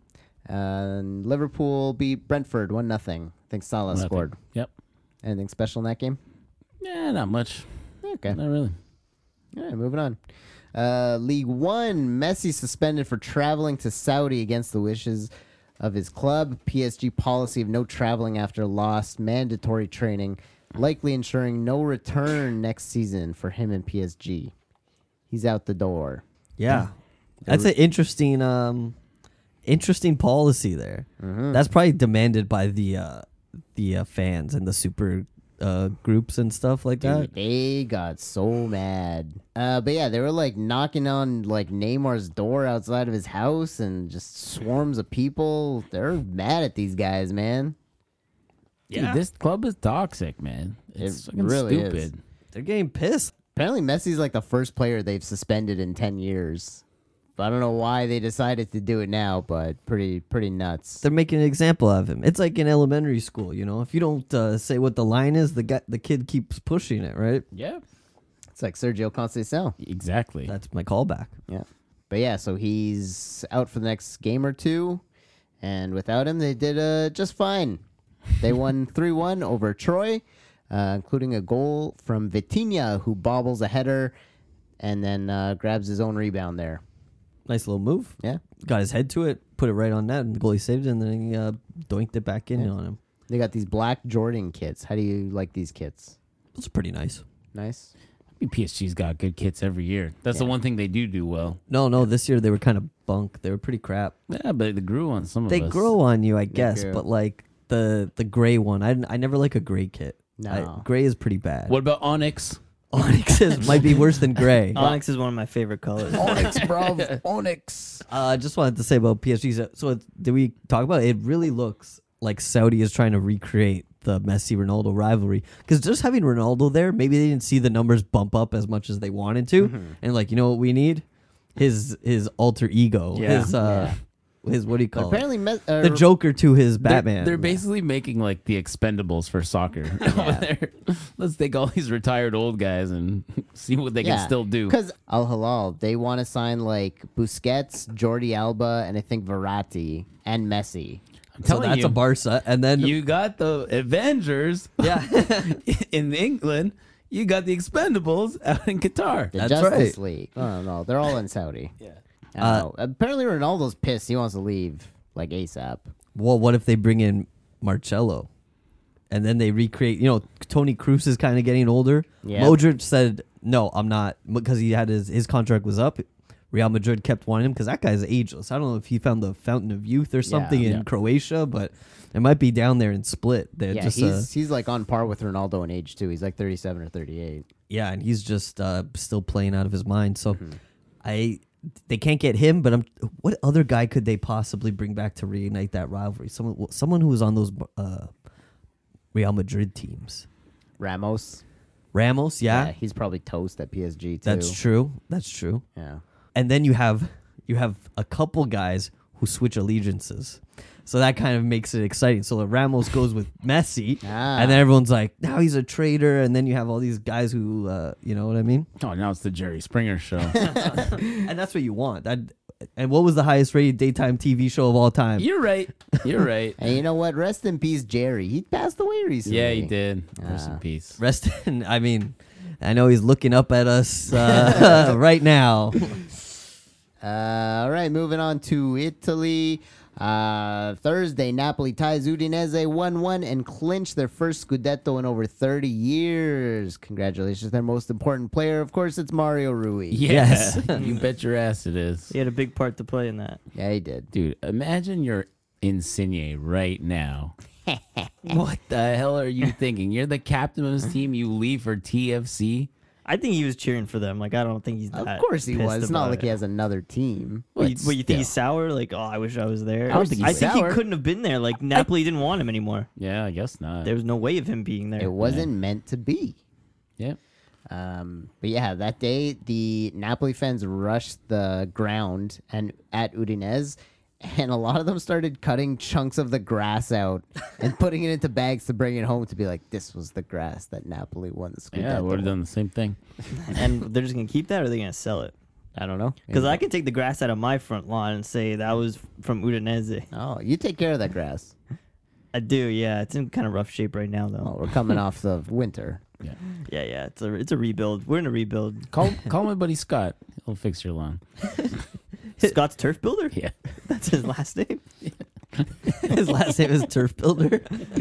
And Liverpool beat Brentford one nothing. I think Salah Nothing. scored. Yep. Anything special in that game? Yeah, not much. Okay. Not really. All right, moving on. Uh, League One, Messi suspended for traveling to Saudi against the wishes of his club. P S G policy of no traveling after loss, mandatory training, likely ensuring no return next season for him and P S G. He's out the door. Yeah. That's an interesting, um, interesting policy there. That's probably demanded by the uh, the uh, fans and the super uh, groups and stuff like that. Dude, they got so mad. Uh, but yeah, they were like knocking on like Neymar's door outside of his house and just swarms of people. They're mad at these guys, man. Dude, this club is toxic, man. It's It fucking really is. stupid. They're getting pissed. Apparently, Messi's like the first player they've suspended in ten years. But I don't know why they decided to do it now, but pretty pretty nuts. They're making an example of him. It's like in elementary school, you know. If you don't uh, say what the line is, the guy, the kid keeps pushing it, right? Yeah. It's like Sergio Conceição. Exactly. That's my callback. Yeah. But yeah, so he's out for the next game or two. And without him, they did uh, just fine. They won three one over Troy, uh, including a goal from Vitinha, who bobbles a header and then uh, grabs his own rebound there. Nice little move. Yeah. Got his head to it, put it right on net, and the goalie saved it, and then he uh, doinked it back in Yeah. on him. They got these black Jordan kits. How do you like these kits? It's pretty nice. Nice. I mean, P S G's got good kits every year. That's the Yeah. one thing they do do well. No, no, this year they were kind of bunk. They were pretty crap. Yeah, but they grew on some of They us. grow on you, I guess, grew. but like the the gray one, I, I never like a gray kit. No. I, gray is pretty bad. What about Onyx? Onyx is, might be worse than gray. Uh, Onyx is one of my favorite colors. Onyx, bro. Onyx. I just wanted to say about P S G. So, so it's, did we talk about it? It really looks like Saudi is trying to recreate the Messi Ronaldo rivalry because just having Ronaldo there, maybe they didn't see the numbers bump up as much as they wanted to, and like you know what we need, his his alter ego, Yeah. his uh, his what do you call Apparently, Me- it? uh, The Joker to his They're- Batman. They're, basically making like the Expendables for soccer. Over there. Let's take all these retired old guys and see what they can still do. Because Al Hilal, they want to sign like Busquets, Jordi Alba, and I think Verratti and Messi. I'm so telling that's you, a Barca, and then you got the Avengers yeah, in England. You got the Expendables out in Qatar. The That's Justice right. League. Oh no, they're all in Saudi. Yeah. I don't know. Apparently, Ronaldo's pissed. He wants to leave like ASAP. well, what if they bring in Marcello, and then they recreate? You know, Tony Cruz is kind of getting older. Yeah. Modric said, "No, I'm not," because he had his his contract was up. Real Madrid kept wanting him because that guy's ageless. I don't know if he found the fountain of youth or something in yeah. Croatia, but it might be down there in Split. They're Yeah, just, he's uh, he's like on par with Ronaldo in age too. He's like thirty-seven or thirty-eight. yeah, and he's just uh, still playing out of his mind. So, Mm-hmm. I they can't get him. But I'm, what other guy could they possibly bring back to reignite that rivalry? Someone, someone who was on those uh, Real Madrid teams. Ramos. Ramos, yeah, he's probably toast at P S G too. that's true. That's true. Yeah. And then you have you have a couple guys who switch allegiances. So that kind of makes it exciting. So Ramos goes with Messi, Ah. and then everyone's like, now he's a traitor. And then you have all these guys who, uh, you know what I mean? Oh, now it's the Jerry Springer show. And that's what you want. That, and what was the highest rated daytime T V show of all time? You're right. You're right. And you know what? Rest in peace, Jerry. He passed away recently. Yeah, he did. Rest Ah. in peace. Rest in, I mean, I know he's looking up at us uh, right now. Uh, all right, moving on to Italy. Uh, Thursday, Napoli ties Udinese one one and clinch their first Scudetto in over thirty years. Congratulations to their most important player. Of course, it's Mario Rui. Yeah. Yes. You bet your ass it is. He had a big part to play in that. Yeah, he did. Dude, imagine you're Insigne right now. What the hell are you thinking? You're the captain of his team. You leave for T F C. I think he was cheering for them. Like, I don't think he's Of that course he pissed was. It's not about like it. he has another team. What, you, But what, you think he's still. sour? Like, oh, I wish I was there. I don't think I he's think sour. he couldn't have been there. Like, Napoli didn't want him anymore. Yeah, I guess not. There was no way of him being there. It wasn't meant to be. Yeah. Um, but yeah, that day the Napoli fans rushed the ground and at Udinese, and a lot of them started cutting chunks of the grass out and putting it into bags to bring it home to be like, this was the grass that Napoli won the Scudetto. Yeah, I would have done the same thing. And they're just going to keep that, or are they going to sell it? I don't know. Because I can take the grass out of my front lawn and say that was from Udinese. Oh, you take care of that grass. I do, yeah. It's in kind of rough shape right now, though. Oh, we're coming off the winter. Yeah. Yeah, yeah. It's a it's a rebuild. We're in a rebuild. Call call my buddy Scott. He'll fix your lawn. Scott's Turf Builder? Yeah. That's his last name. His last name is Turf Builder.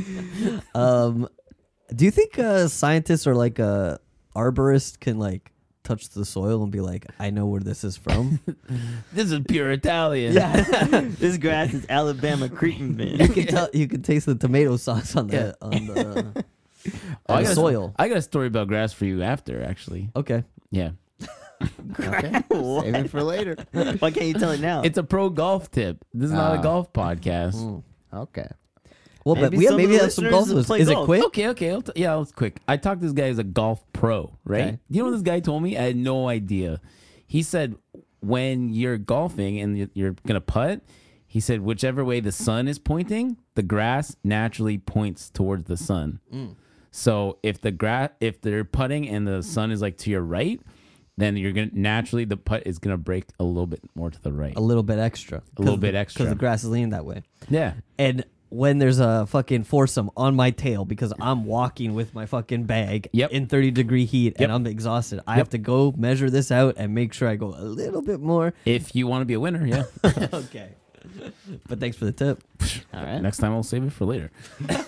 Um, do you think uh, scientists or like a arborist can like touch the soil and be like, I know where this is from? This is pure Italian. Yeah, This grass is Alabama Cretan you bin. can tell. You can taste the tomato sauce on the Yeah. on the, Oh, on I the got soil. A, I got a story about grass for you after, actually. Okay. Yeah. Okay. Save it for later. Why can't you tell it now? It's a pro golf tip. This is not Ah. a golf podcast. Mm. Okay. Well, but Maybe we have, some of maybe the have some listeners golf. play Is it golf. quick? Okay, okay. I'll t- yeah, it's quick. I talked to this guy who's a golf pro, right? Okay. You know what this guy told me? I had no idea. He said when you're golfing and you- you're going to putt, he said whichever way the sun is pointing, the grass naturally points towards the sun. So if the grass, if they're putting and the sun is like to your right, then you're gonna naturally the putt is gonna break a little bit more to the right. A little bit extra. A little bit extra. because the grass is leaning that way. Yeah. And when there's a fucking foursome on my tail because I'm walking with my fucking bag Yep. in thirty degree heat Yep. and I'm exhausted, I Yep. have to go measure this out and make sure I go a little bit more. If you want to be a winner, yeah. Okay. But thanks for the tip. All right. Next time I'll save it for later.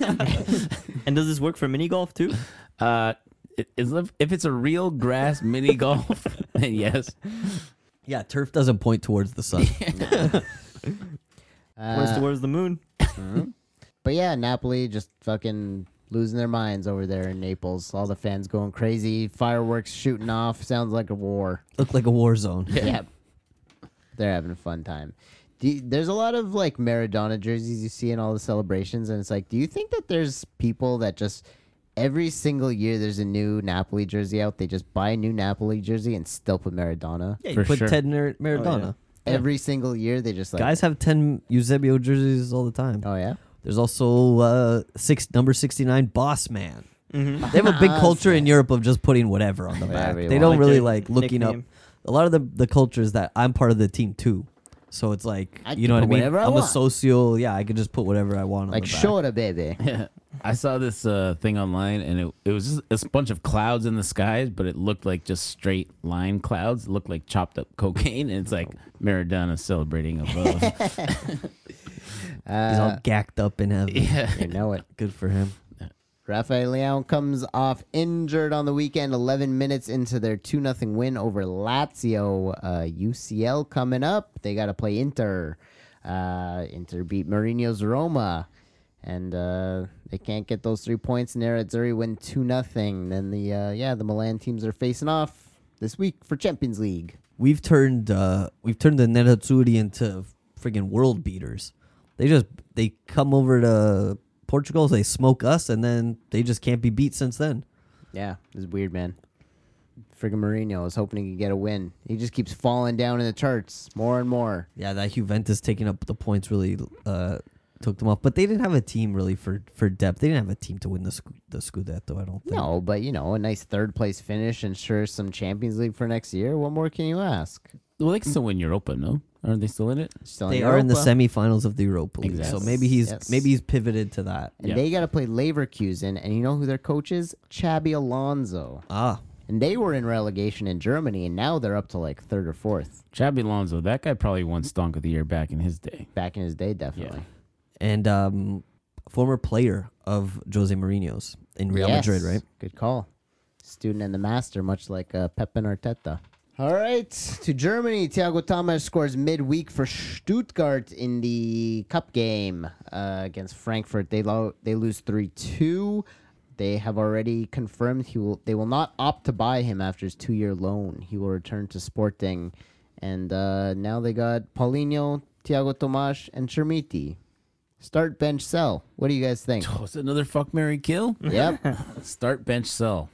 And does this work for mini golf too? Uh, it- is if if it's a real grass mini golf, then yes. Yeah, turf doesn't point towards the sun. Points Uh, towards the moon. But yeah, Napoli just fucking losing their minds over there in Naples. All the fans going crazy, fireworks shooting off. Sounds like a war. Looked like a war zone. Yeah. They're having a fun time. Do you- there's a lot of like Maradona jerseys you see in all the celebrations, and it's like, do you think that there's people that just every single year there's a new Napoli jersey out, they just buy a new Napoli jersey and still put Maradona? Yeah, you For put sure. Ted Mar- Maradona. Every single year, they just like Guys have ten Eusebio jerseys all the time. Oh yeah. There's also uh, six number sixty-nine, Boss Man. Mm-hmm. They have a big culture in Europe of just putting whatever on the back. Whatever you They want. don't Like really their like looking nickname. up. A lot of the the culture is that I'm part of the team too. So it's like, I you can know what I put mean? whatever I I'm a want. socio. Yeah, I can just put whatever I want on Like the back. Shota, baby. I saw this uh, thing online, and it, it was just a bunch of clouds in the skies, but it looked like just straight line clouds. It looked like chopped up cocaine, and it's like Maradona celebrating above. He's all Uh, gacked up in heaven. yeah. you know it. Good for him. Rafael Leão comes off injured on the weekend, eleven minutes into their two nothing win over Lazio. Uh, U C L coming up. They got to play Inter. Uh, Inter beat Mourinho's Roma. And uh, they can't get those three points. And Nerazzurri win two nothing. Then the uh, yeah the Milan teams are facing off this week for Champions League. We've turned uh, we've turned the Nerazzurri into friggin' world beaters. They just they come over to Portugal, they smoke us, and then they just can't be beat since then. Yeah, it's weird, man. Friggin' Mourinho was hoping he could get a win. He just keeps falling down in the charts more and more. Yeah, that Juventus taking up the points really uh, took them off. But they didn't have a team really for, for depth. They didn't have a team to win the sc- the Scudetto, I don't think. No, but you know, a nice third place finish and sure some Champions League for next year. What more can you ask? Well, they can still win Europa, no? Aren't they still in it? Still They are in the Europa. semifinals of the Europa League, Exactly. so maybe he's Yes. maybe he's pivoted to that. And Yeah. they got to play Leverkusen, and you know who their coach is? Xabi Alonso. Ah, And they were in relegation in Germany, and now they're up to like third or fourth. Xabi Alonso, that guy probably won Stonk of the Year back in his day. Back in his day, definitely. and um, former player of Jose Mourinho's in Real Yes. Madrid, right? Good call. Student and the master, much like uh, Pep and Arteta. All right, to Germany. Thiago Thomas scores midweek for Stuttgart in the cup game uh, against Frankfurt. They lo- they lose three two. They have already confirmed he will. They will not opt to buy him after his two-year loan. He will return to Sporting, and uh, now they got Paulinho, Thiago Tomas, and Chermiti. Start, bench, sell. What do you guys think? Oh, it's another fuck, Mary kill? Yep. Start, bench, sell.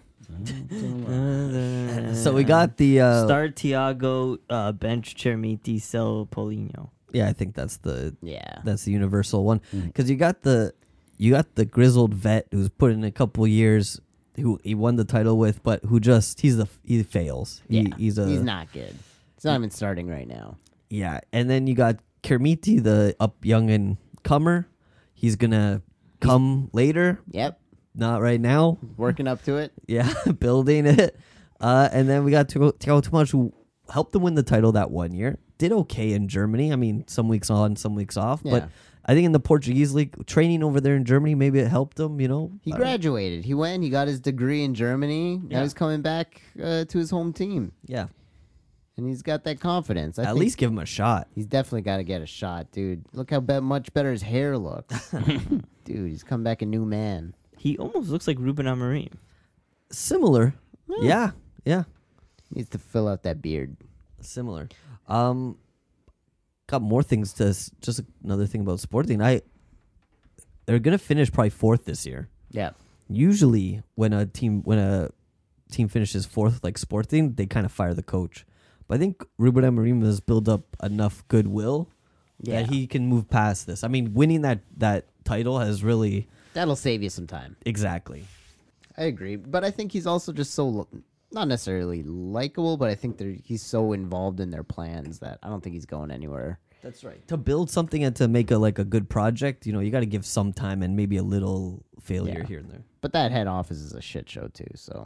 So we got the uh, Start Tiago, uh, bench Chermiti, sell Paulinho. Yeah, I think that's the Yeah. that's the universal one because you got the you got the grizzled vet who's put in a couple years who he won the title with, but who just he's the he fails. He, Yeah. he's a he's not good. He's not even starting right now. yeah, and then you got Kermiti, the up young and comer. He's gonna come later, Yep. not right now. Working up to it. Yeah, building it. Uh, and then we got Thiago Thiago Tomas, who helped them win the title that one year. Did okay in Germany. I mean, some weeks on, some weeks off. Yeah. But I think in the Portuguese league, training over there in Germany, maybe it helped him. You know, He I don't- graduated. He went. He got his degree in Germany. Now Yeah. he's coming back uh, to his home team, Yeah, and he's got that confidence. I at think least give him a shot. he's definitely got to get a shot, dude. Look how be- much better his hair looks, dude. He's come back a new man. He almost looks like Ruben Amorim. Similar. Yeah, yeah, Needs to fill out that beard. similar. Um, got more things to s- just another thing about Sporting. I they're gonna finish probably fourth this year. Yeah. Usually when a team when a team finishes fourth like Sporting, they kind of fire the coach. But I think Ruben Amorim has built up enough goodwill Yeah. that he can move past this. I mean, winning that that title has really That'll save you some time. exactly. I agree, but I think he's also just so lo- not necessarily likable, but I think they're, he's so involved in their plans that I don't think he's going anywhere. That's right. To build something and to make a like a good project, you know, you got to give some time and maybe a little failure Yeah. here and there. But that head office is a shit show too, so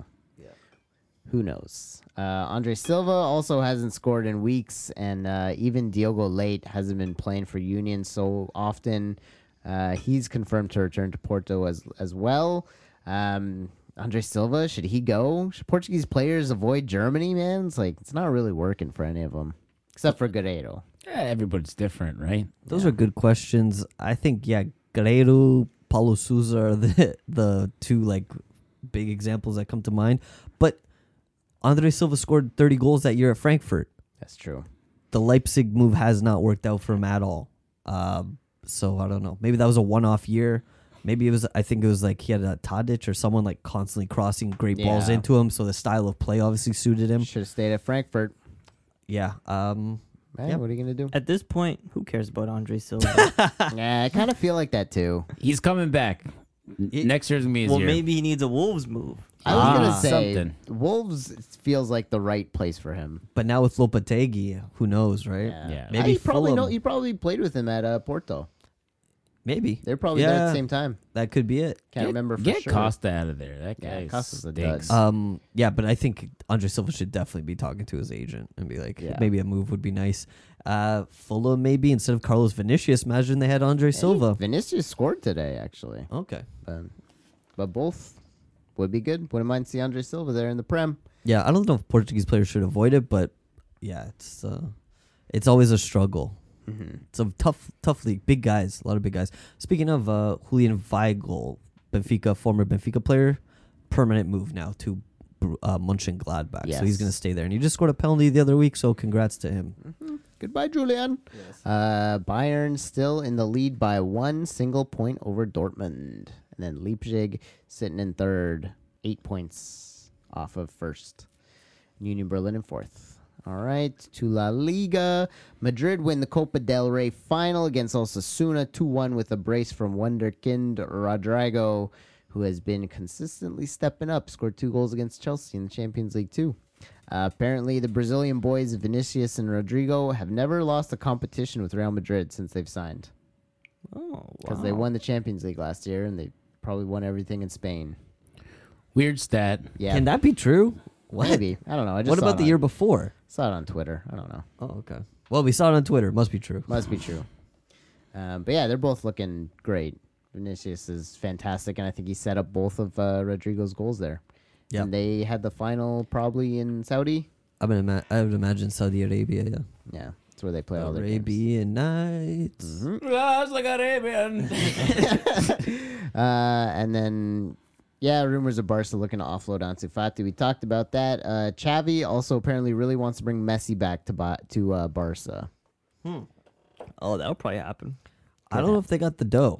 who knows? Uh, Andre Silva also hasn't scored in weeks, and uh, even Diogo Leite hasn't been playing for Union so often. Uh, he's confirmed to return to Porto as as well. Um, Andre Silva, should he go? Should Portuguese players avoid Germany, man? It's like it's not really working for any of them, except for Guerreiro. Yeah, everybody's different, right? Those are good questions. I think yeah, Guerreiro, Paulo Souza are the the two like big examples that come to mind. But Andre Silva scored thirty goals that year at Frankfurt. That's true. The Leipzig move has not worked out for him at all. Um, so I don't know. Maybe that was a one-off year. Maybe it was. I think it was like he had a Tadic or someone like constantly crossing great balls Yeah. into him. So the style of play obviously suited him. Should have stayed at Frankfurt. Yeah. Um, Hey, Yep. what are you gonna do? At this point, who cares about Andre Silva? Yeah, I kind of feel like that too. He's coming back. N- It- Next year's gonna be his well, year. maybe he needs a Wolves move. I was Ah, gonna say something. Wolves feels like the right place for him. But now with Lopetegui, who knows, right? Yeah. Maybe he probably Fulham. know. He probably played with him at uh, Porto. Maybe They're probably there at Yeah. the same time. that could be it. Can't Get- remember for Get sure. Costa out of there. That Yeah, guy Costa's a stinks. dud. Um, yeah, but I think Andre Silva should definitely be talking to his agent and be like, Yeah. maybe a move would be nice. Uh, Fulham maybe instead of Carlos Vinicius. Imagine they had Andre Silva. Vinicius scored today, actually, Okay. but but both would be good. Wouldn't mind seeing Andre Silva there in the Prem. Yeah, I don't know if Portuguese players should avoid it, but yeah, it's uh, it's always a struggle. Mm-hmm. It's a tough, tough league. Big guys, a lot of big guys. Speaking of uh, Julian Weigl, Benfica, former Benfica player, permanent move now to uh, Mönchengladbach. So he's Yes. going to stay there. And he just scored a penalty the other week, so congrats to him. Goodbye, Julian. Uh, Bayern still in the lead by one single point over Dortmund. And then Leipzig sitting in third, eight points off of first. Union Berlin in fourth. All right, to La Liga. Madrid win the Copa del Rey final against Osasuna two one with a brace from Wunderkind Rodrigo, who has been consistently stepping up. Scored two goals against Chelsea in the Champions League too. Uh, apparently, the Brazilian boys Vinicius and Rodrigo have never lost a competition with Real Madrid since they've signed. Oh, Because wow. they won the Champions League last year, and they probably won everything in Spain. Weird stat. Yeah, Can that be true? What? maybe. I don't know. I just What saw about it the on- year before? Saw it on Twitter. I don't know. Oh, okay. Well, we saw it on Twitter. Must be true. Must be true. Um, but yeah, they're both looking great. Vinicius is fantastic, and I think he set up both of uh, Rodrigo's goals there. Yep. And they had the final probably in Saudi. I would, ima- I would imagine Saudi Arabia, yeah. Yeah, that's where they play all their games. Arabian Nights. Lost like Arabian. Uh, and then, yeah, rumors of Barca looking to offload Ansu Fati. We talked about that. Uh, Xavi also apparently really wants to bring Messi back to ba- to uh, Barca. Oh, that'll probably happen. I don't know if they got the dough.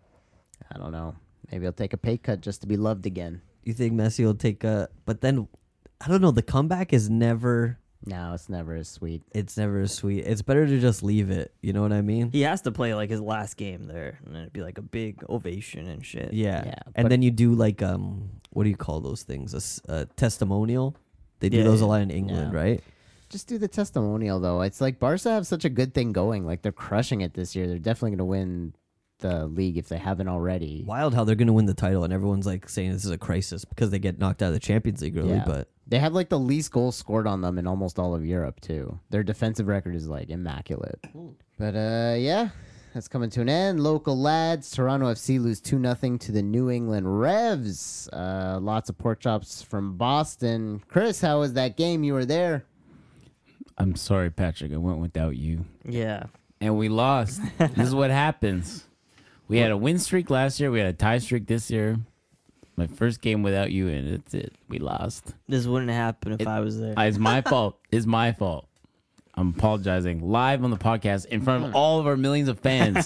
I don't know. Maybe he'll take a pay cut just to be loved again. You think Messi will take a... But then, I don't know. The comeback is never... No, it's never as sweet. It's never as sweet. It's better to just leave it. You know what I mean? He has to play like his last game there, and then it'd be like a big ovation and shit. Yeah. Yeah, and but- then you do like, um, what do you call those things? A, s- a testimonial? They do Yeah, those a yeah. lot in England, Yeah. right? Just do the testimonial, though. It's like Barca have such a good thing going. Like, they're crushing it this year. They're definitely going to win the league if they haven't already. Wild how they're going to win the title, and everyone's like saying this is a crisis because they get knocked out of the Champions League early, Yeah. but... They have like the least goals scored on them in almost all of Europe too. Their defensive record is like immaculate. But uh yeah, that's coming to an end. Local lads, Toronto F C lose two nothing to the New England Revs. Uh lots of pork chops from Boston. Chris, how was that game? You were there. I'm sorry, Patrick. I went without you. Yeah. And we lost. This is what happens. We had a win streak last year. We had a tie streak this year. My first game without you, and it's it. We lost. This wouldn't happen if It- I was there. Uh, It's my fault. It's my fault. I'm apologizing live on the podcast in front of all of our millions of fans.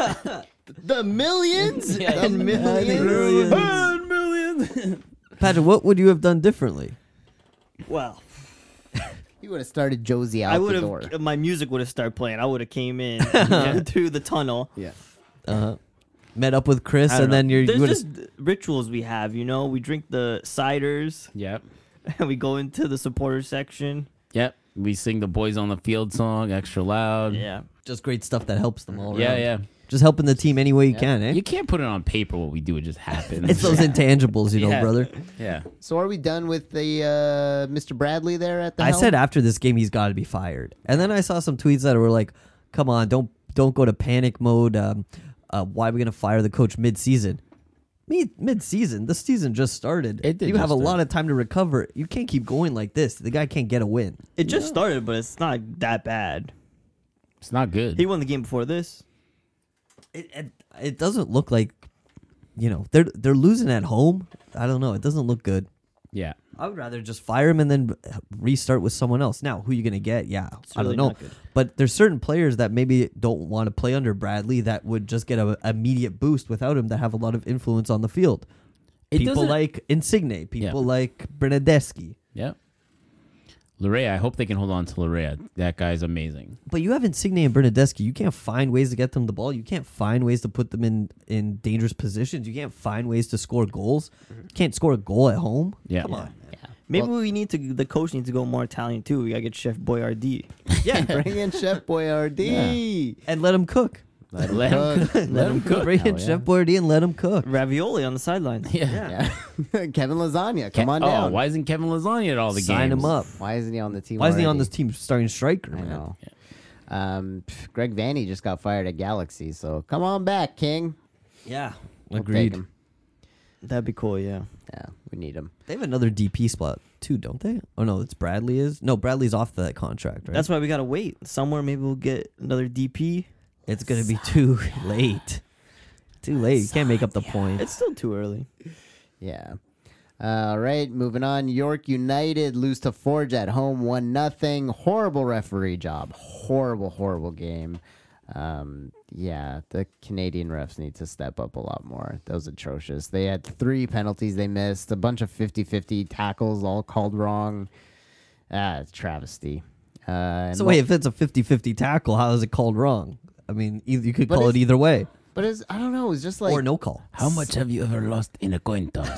The millions? Yeah. The millions. Millions. millions. Patrick, what would you have done differently? well, You would have started Josie out I the would door. have. My music would have started playing. I would have came in through the tunnel. Yeah. Uh-huh. Met up with Chris, I don't and know. then you're, you There's would just rituals we have. You know, we drink the ciders Yep. and we go into the supporter section. Yep. We sing the Boys on the Field song extra loud. Yeah. just great stuff that helps them all Yeah, around. yeah. Just helping the team any way you can, eh? You can't put it on paper what we do. It just happens. It's those intangibles, you know, Yeah. brother. Yeah. So are we done with the uh, Mister Bradley there at the I helm? said after this game he's got to be fired, and then I saw some tweets that were like, "Come on, don't don't go to panic mode. Um, uh, why are we gonna fire the coach mid-season? Mid mid-season, the season just started. It did you have just a lot start. of time to recover. You can't keep going like this. The guy can't get a win. It just started, but it's not that bad. It's not good. He won the game before this. It it, it doesn't look like, you know, they're they're losing at home. I don't know. It doesn't look good. yeah. I would rather just fire him and then restart with someone else. Now, who you gonna get? Yeah, I really don't know. not good. But there's certain players that maybe don't want to play under Bradley that would just get a immediate boost without him that have a lot of influence on the field. It People doesn't- like Insigne, people Yeah. like Bernadeschi. Yep. Larea, I hope they can hold on to Larea. That guy's amazing. But you have Insigne and Bernadeschi. You can't find ways to get them the ball. You can't find ways to put them in, in dangerous positions. You can't find ways to score goals. You can't score a goal at home. Yeah. Come on. Yeah. Maybe Well, we need to. The coach needs to go more Italian too. We gotta get Chef Boyardee. Yeah. bring in Chef Boyardee. And let him cook. Let him Let him cook. Let him cook. Bring in Hell yeah. Chef Boyardee and let him cook. Ravioli on the sidelines. Yeah. Yeah. Kevin Lasagna, come on oh, down. why isn't Kevin Lasagna at all the Sign games? him up. Why isn't he on the team? Why isn't he on already? this team starting striker? I man? know. Um, pff, Greg Vanny just got fired at Galaxy, so come on back, King. Yeah. We'll take Agreed. him. That'd be cool. Yeah. Yeah, we need him. They have another D P spot too, don't they? Oh no, it's Bradley is. No, Bradley's off that contract, right? That's why we gotta wait. Somewhere maybe we'll get another D P. It's gonna be too late. Too late. You can't make up the point. It's still too early. Yeah. All right, moving on. York United lose to Forge at home, one nothing. Horrible referee job. Horrible, horrible game. Um, yeah, the Canadian refs need to step up a lot more. That was atrocious. They had three penalties they missed, a bunch of fifty-fifty tackles all called wrong. Ah, it's travesty. Uh, and So mo- wait, if it's a fifty-fifty tackle, how is it called wrong? I mean, either you could But call it it's- either way, but it's, I don't know. It was just like or no call. How much have you ever lost in a coin toss?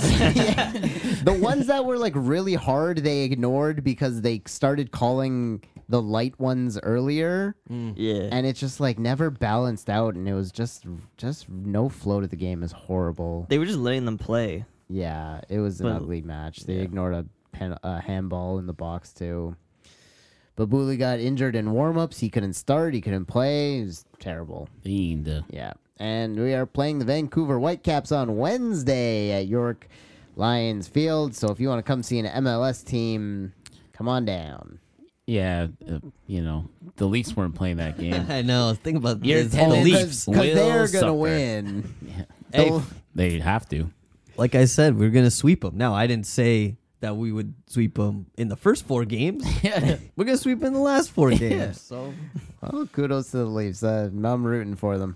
the ones that were like really hard, they ignored because they started calling the light ones earlier, Yeah. and it's just like never balanced out, and it was just just no flow to the game. Is horrible. They were just letting them play. Yeah, it was an But- ugly match. They yeah. ignored a, pen, a handball in the box too. But Booley got injured in warm-ups. He couldn't start. He couldn't play. It was terrible. Fiend. Yeah. And we are playing the Vancouver Whitecaps on Wednesday at York Lions Field. So if you want to come see an M L S team, come on down. Yeah, uh, you know, the Leafs weren't playing that game. I know. Think about Your this. tenant The Leafs Leafs. Because will they're going suffer. to win. Yeah. Hey, They'll- They have to. like I said, we're gonna sweep them. Now, I didn't say that we would sweep them in the first four games. We're gonna sweep in the last four games. So Well, kudos to the Leafs. Uh, I'm rooting for them.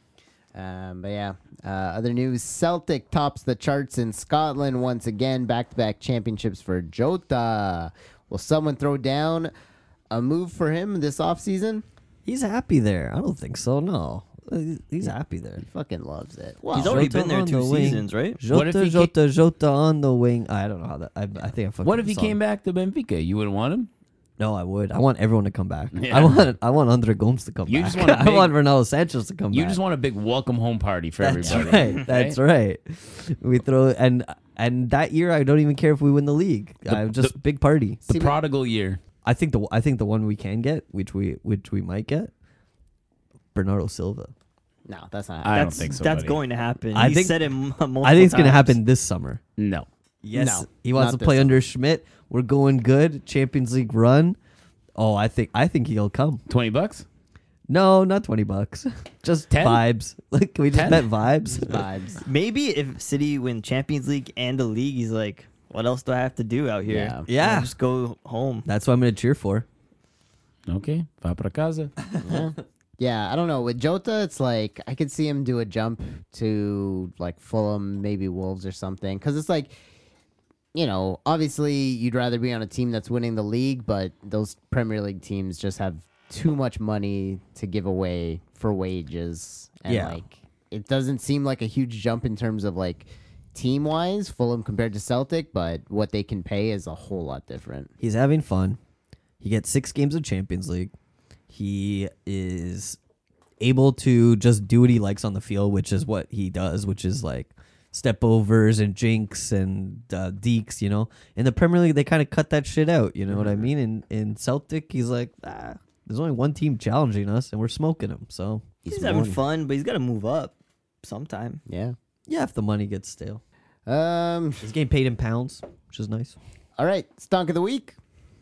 Um, but yeah, uh, other news: Celtic tops the charts in Scotland once again. Back-to-back championships for Jota. Will someone throw down a move for him this offseason? he's happy there. I don't think so. No, He's- he's happy there. He fucking loves it. He's already Jota been there on two the wing. seasons, right? What if Jota, he Jota, Jota on the wing. I don't know how that. I, I think I fucking. What if he saw came it. back to Benfica? You wouldn't want him? No, I would. I want everyone to come back. Yeah. I want. I want Andre Gomes to come You back. just want a I big- want Ronaldo Sanchez to come You back. just want a big welcome home party for That's everybody. right. That's right. We throw and and that year I don't even care if we win the league. The- I just the- big party. The See, but- prodigal year. I think the I think the one we can get, which we which we might get, Bernardo Silva. No, that's not. I don't That's, think so. That's buddy. going to happen. I he think- said it m- multiple I think it's gonna times. happen this summer. No. Yes, No, he wants not to play this under Schmidt. We're going good. Champions League run. Oh, I think I think he'll come. twenty bucks? No, not twenty bucks. Just Ten? vibes. Like, can we just Ten? bet vibes? vibes. Maybe if City win Champions League and the league, he's like, what else do I have to do out here? Yeah. Yeah. I'll just go home. That's what I'm gonna cheer for. Okay. Va para casa. Yeah. Yeah, I don't know. With Jota, it's like I could see him do a jump to like Fulham, maybe Wolves or something. Because it's like, you know, obviously you'd rather be on a team that's winning the league, but those Premier League teams just have too much money to give away for wages. And Yeah. like, it doesn't seem like a huge jump in terms of like team wise, Fulham compared to Celtic, but what they can pay is a whole lot different. He's having fun. He gets six games of Champions League. He is able to just do what he likes on the field, which is what he does, which is like step overs and jinks and uh, deeks, you know. In the Premier League, they kind of cut that shit out, you know what I mean? In in Celtic, he's like, ah, there's only one team challenging us, and we're smoking them. So He's, having fun, but he's got to move up sometime. Yeah. yeah, if the money gets stale, Um. he's getting paid in pounds, which is nice. All right, stunk of the week.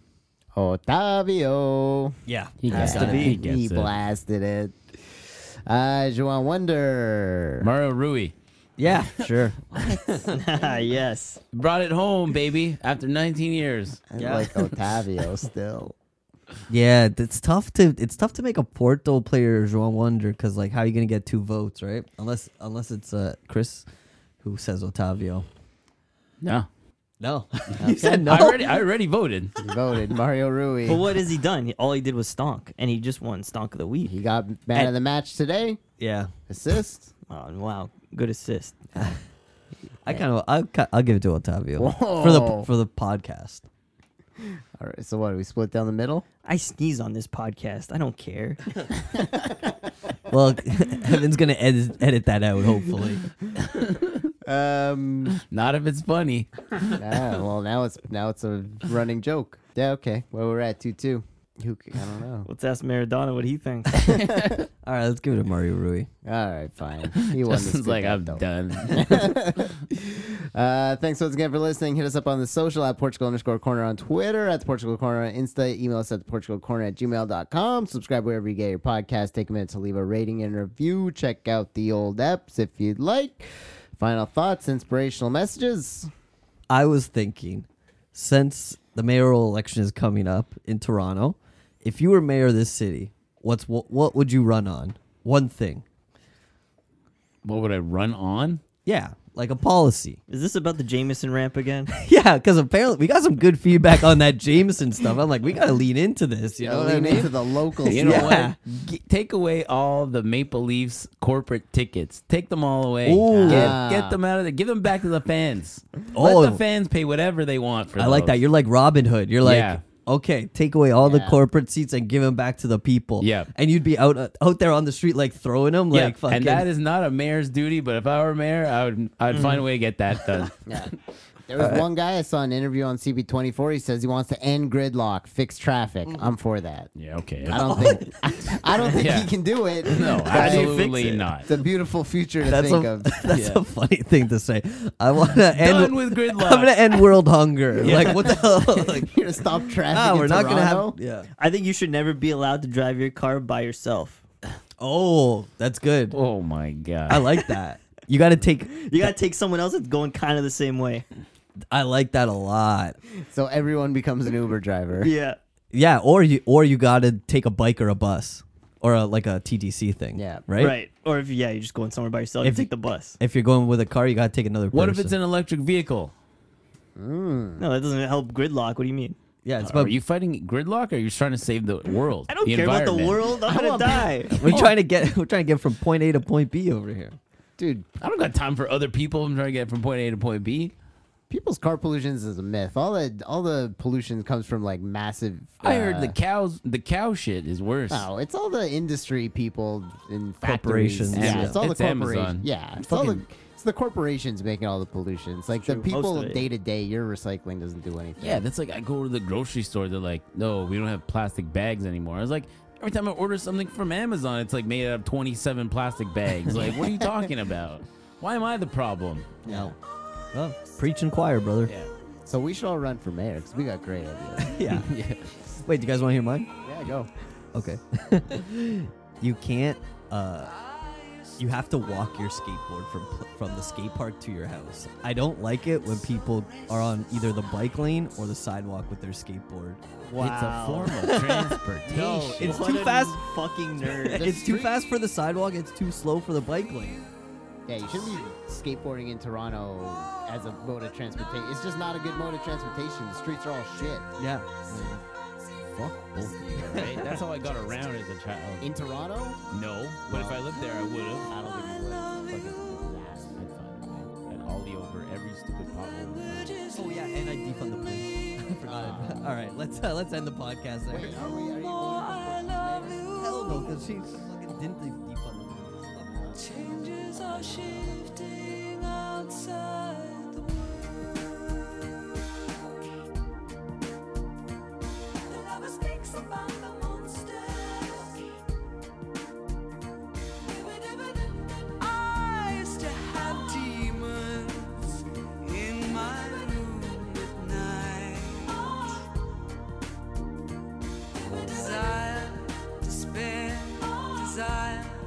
Otavio. Yeah, He Has gets to it. be. He gets He it. blasted it. Uh, Joan Wonder. Mario Rui yeah, sure. yes. brought it home, baby, after nineteen years. I Yeah. like Otavio still. Yeah, it's tough to it's tough to make a Porto player João Wonder because like how are you gonna get two votes, right? Unless unless it's uh Chris who says Otavio. No. No. You said no. I already, I already voted. He voted Mario Rui. But what has he done? He- All he did was stonk, and he just won stonk of the week. He got man of the match today. Yeah. Assist. Oh, wow, good assist. I kind of I'll, ki- I'll give it to Otavio Whoa. for the for the podcast. All right. So what? Do we split down the middle? I sneeze on this podcast. I don't care. Well, Evan's gonna edit, edit that out, hopefully. Um. Not if it's funny. yeah, well, now it's now it's a running joke. Yeah. Okay. Well, we're at two two. Who? c- I don't know. Let's ask Maradona what he thinks. All right, let's give it to Mario Rui. All right. Fine. He won this. Justin's like, I'm though. done. Uh, thanks once again for listening. Hit us up on the social at Portugal underscore corner on Twitter, at the Portugal Corner on Insta. Email us at the Portugal Corner at gmail dot com. Subscribe wherever you get your podcast. Take a minute to leave a rating and review. Check out the old eps if you'd like. Final thoughts, inspirational messages. I was thinking, since the mayoral election is coming up in Toronto, if you were mayor of this city, what's what, what would you run on? One thing. What would I run on? Yeah, like a policy. Is this about the Jameson ramp again? Yeah, because apparently we got some good feedback on that Jameson stuff. I'm like, we got to lean into this. You know what I lean mean? into the local You know Yeah. what? G- take away all the Maple Leafs corporate tickets. Take them all away. Ooh. Get, Ah. get them out of there. Give them back to the fans. Oh. Let the fans pay whatever they want for I like that. those. You're like Robin Hood. You're like, Yeah. okay, take away all the Yeah. corporate seats and give them back to the people. Yeah. And you'd be out uh, out there on the street like throwing them Yeah, like fucking. and that is not a mayor's duty. But if I were mayor, I would I'd find a way to get that done. Yeah. There was one guy I saw an interview on C B twenty-four. He says he wants to end gridlock, fix traffic. I'm for that. Yeah, okay. I don't think I, don't think Yeah. he can do it. No, but absolutely it? not. It's a beautiful future to that's think a, of. that's Yeah. a funny thing to say. I want to end. Done with gridlock. I'm gonna end world hunger. Like what the hell? Like, You're gonna stop traffic. ah, in we're not gonna Toronto? have. Yeah. I think you should never be allowed to drive your car by yourself. Oh, that's good. Oh my god. I like that. You got to take. You gotta take someone else that's going kind of the same way. I like that a lot. So everyone becomes an Uber driver. Yeah. Yeah, or you or you got to take a bike or a bus or a, like a T T C thing. Yeah. right. Right. Or if yeah, you're just going somewhere by yourself, If you take you- the bus. If you're going with a car, you got to take another. What if person. it's an electric vehicle? Mm. No, that doesn't help gridlock. What do you mean? Yeah, it's Are about. you fighting gridlock or are you trying to save the world? I don't the care about the environment? world. I'm gonna die. We're trying to get. We're trying to get from point A to point B over here. Dude, I don't got time for other people. I'm trying to get from point A to point B. people's car pollution is a myth. All the all the pollution comes from like massive. I heard uh, the cows, the cow shit is worse. No, it's all the industry people and Corporations. factories. Yeah, Yeah. it's all It's the corporations. Amazon. Yeah, it's all the Fucking- it's the corporations making all the pollution. It's like the True. people Most of it. day to day. Your recycling doesn't do anything. Yeah, that's like I go to the grocery store. They're like, no, we don't have plastic bags anymore. I was like, every time I order something from Amazon, it's like made out of twenty-seven plastic bags. Like, what are you talking about? Why am I the problem? No. Well, preach and choir, brother. Yeah. So we should all run for mayor because we got great ideas. Yeah. Yeah. Wait, do you guys want to hear mine? yeah, go. Okay. You can't. Uh, you have to walk your skateboard from pl- from the skate park to your house. I don't like it when people are on either the bike lane or the sidewalk with their skateboard. It's a form of transportation. No, it's What too a fast. Fucking nerd. The It's too street- fast for the sidewalk. It's too slow for the bike lane. Yeah, you shouldn't be skateboarding in Toronto as a mode of transportation. It's just not a good mode of transportation. The streets are all shit. Yeah. Fuck both of you, right? That's how I got around as a child. In Toronto? No, but if I lived there, I would have. I don't think you would. Fucking blast. I'd find a way. I'd ollie over every stupid pothole. Oh yeah, and I defund the police. I forgot. All right, let's uh, let's end the podcast there. Wait, are we? Are you voting for Bush? Hell no, because she fucking didn't de- defund the police. Changes are shifting outside the world. The lover speaks about the monsters. I used to have demons in my room at night. Desire, despair, desire.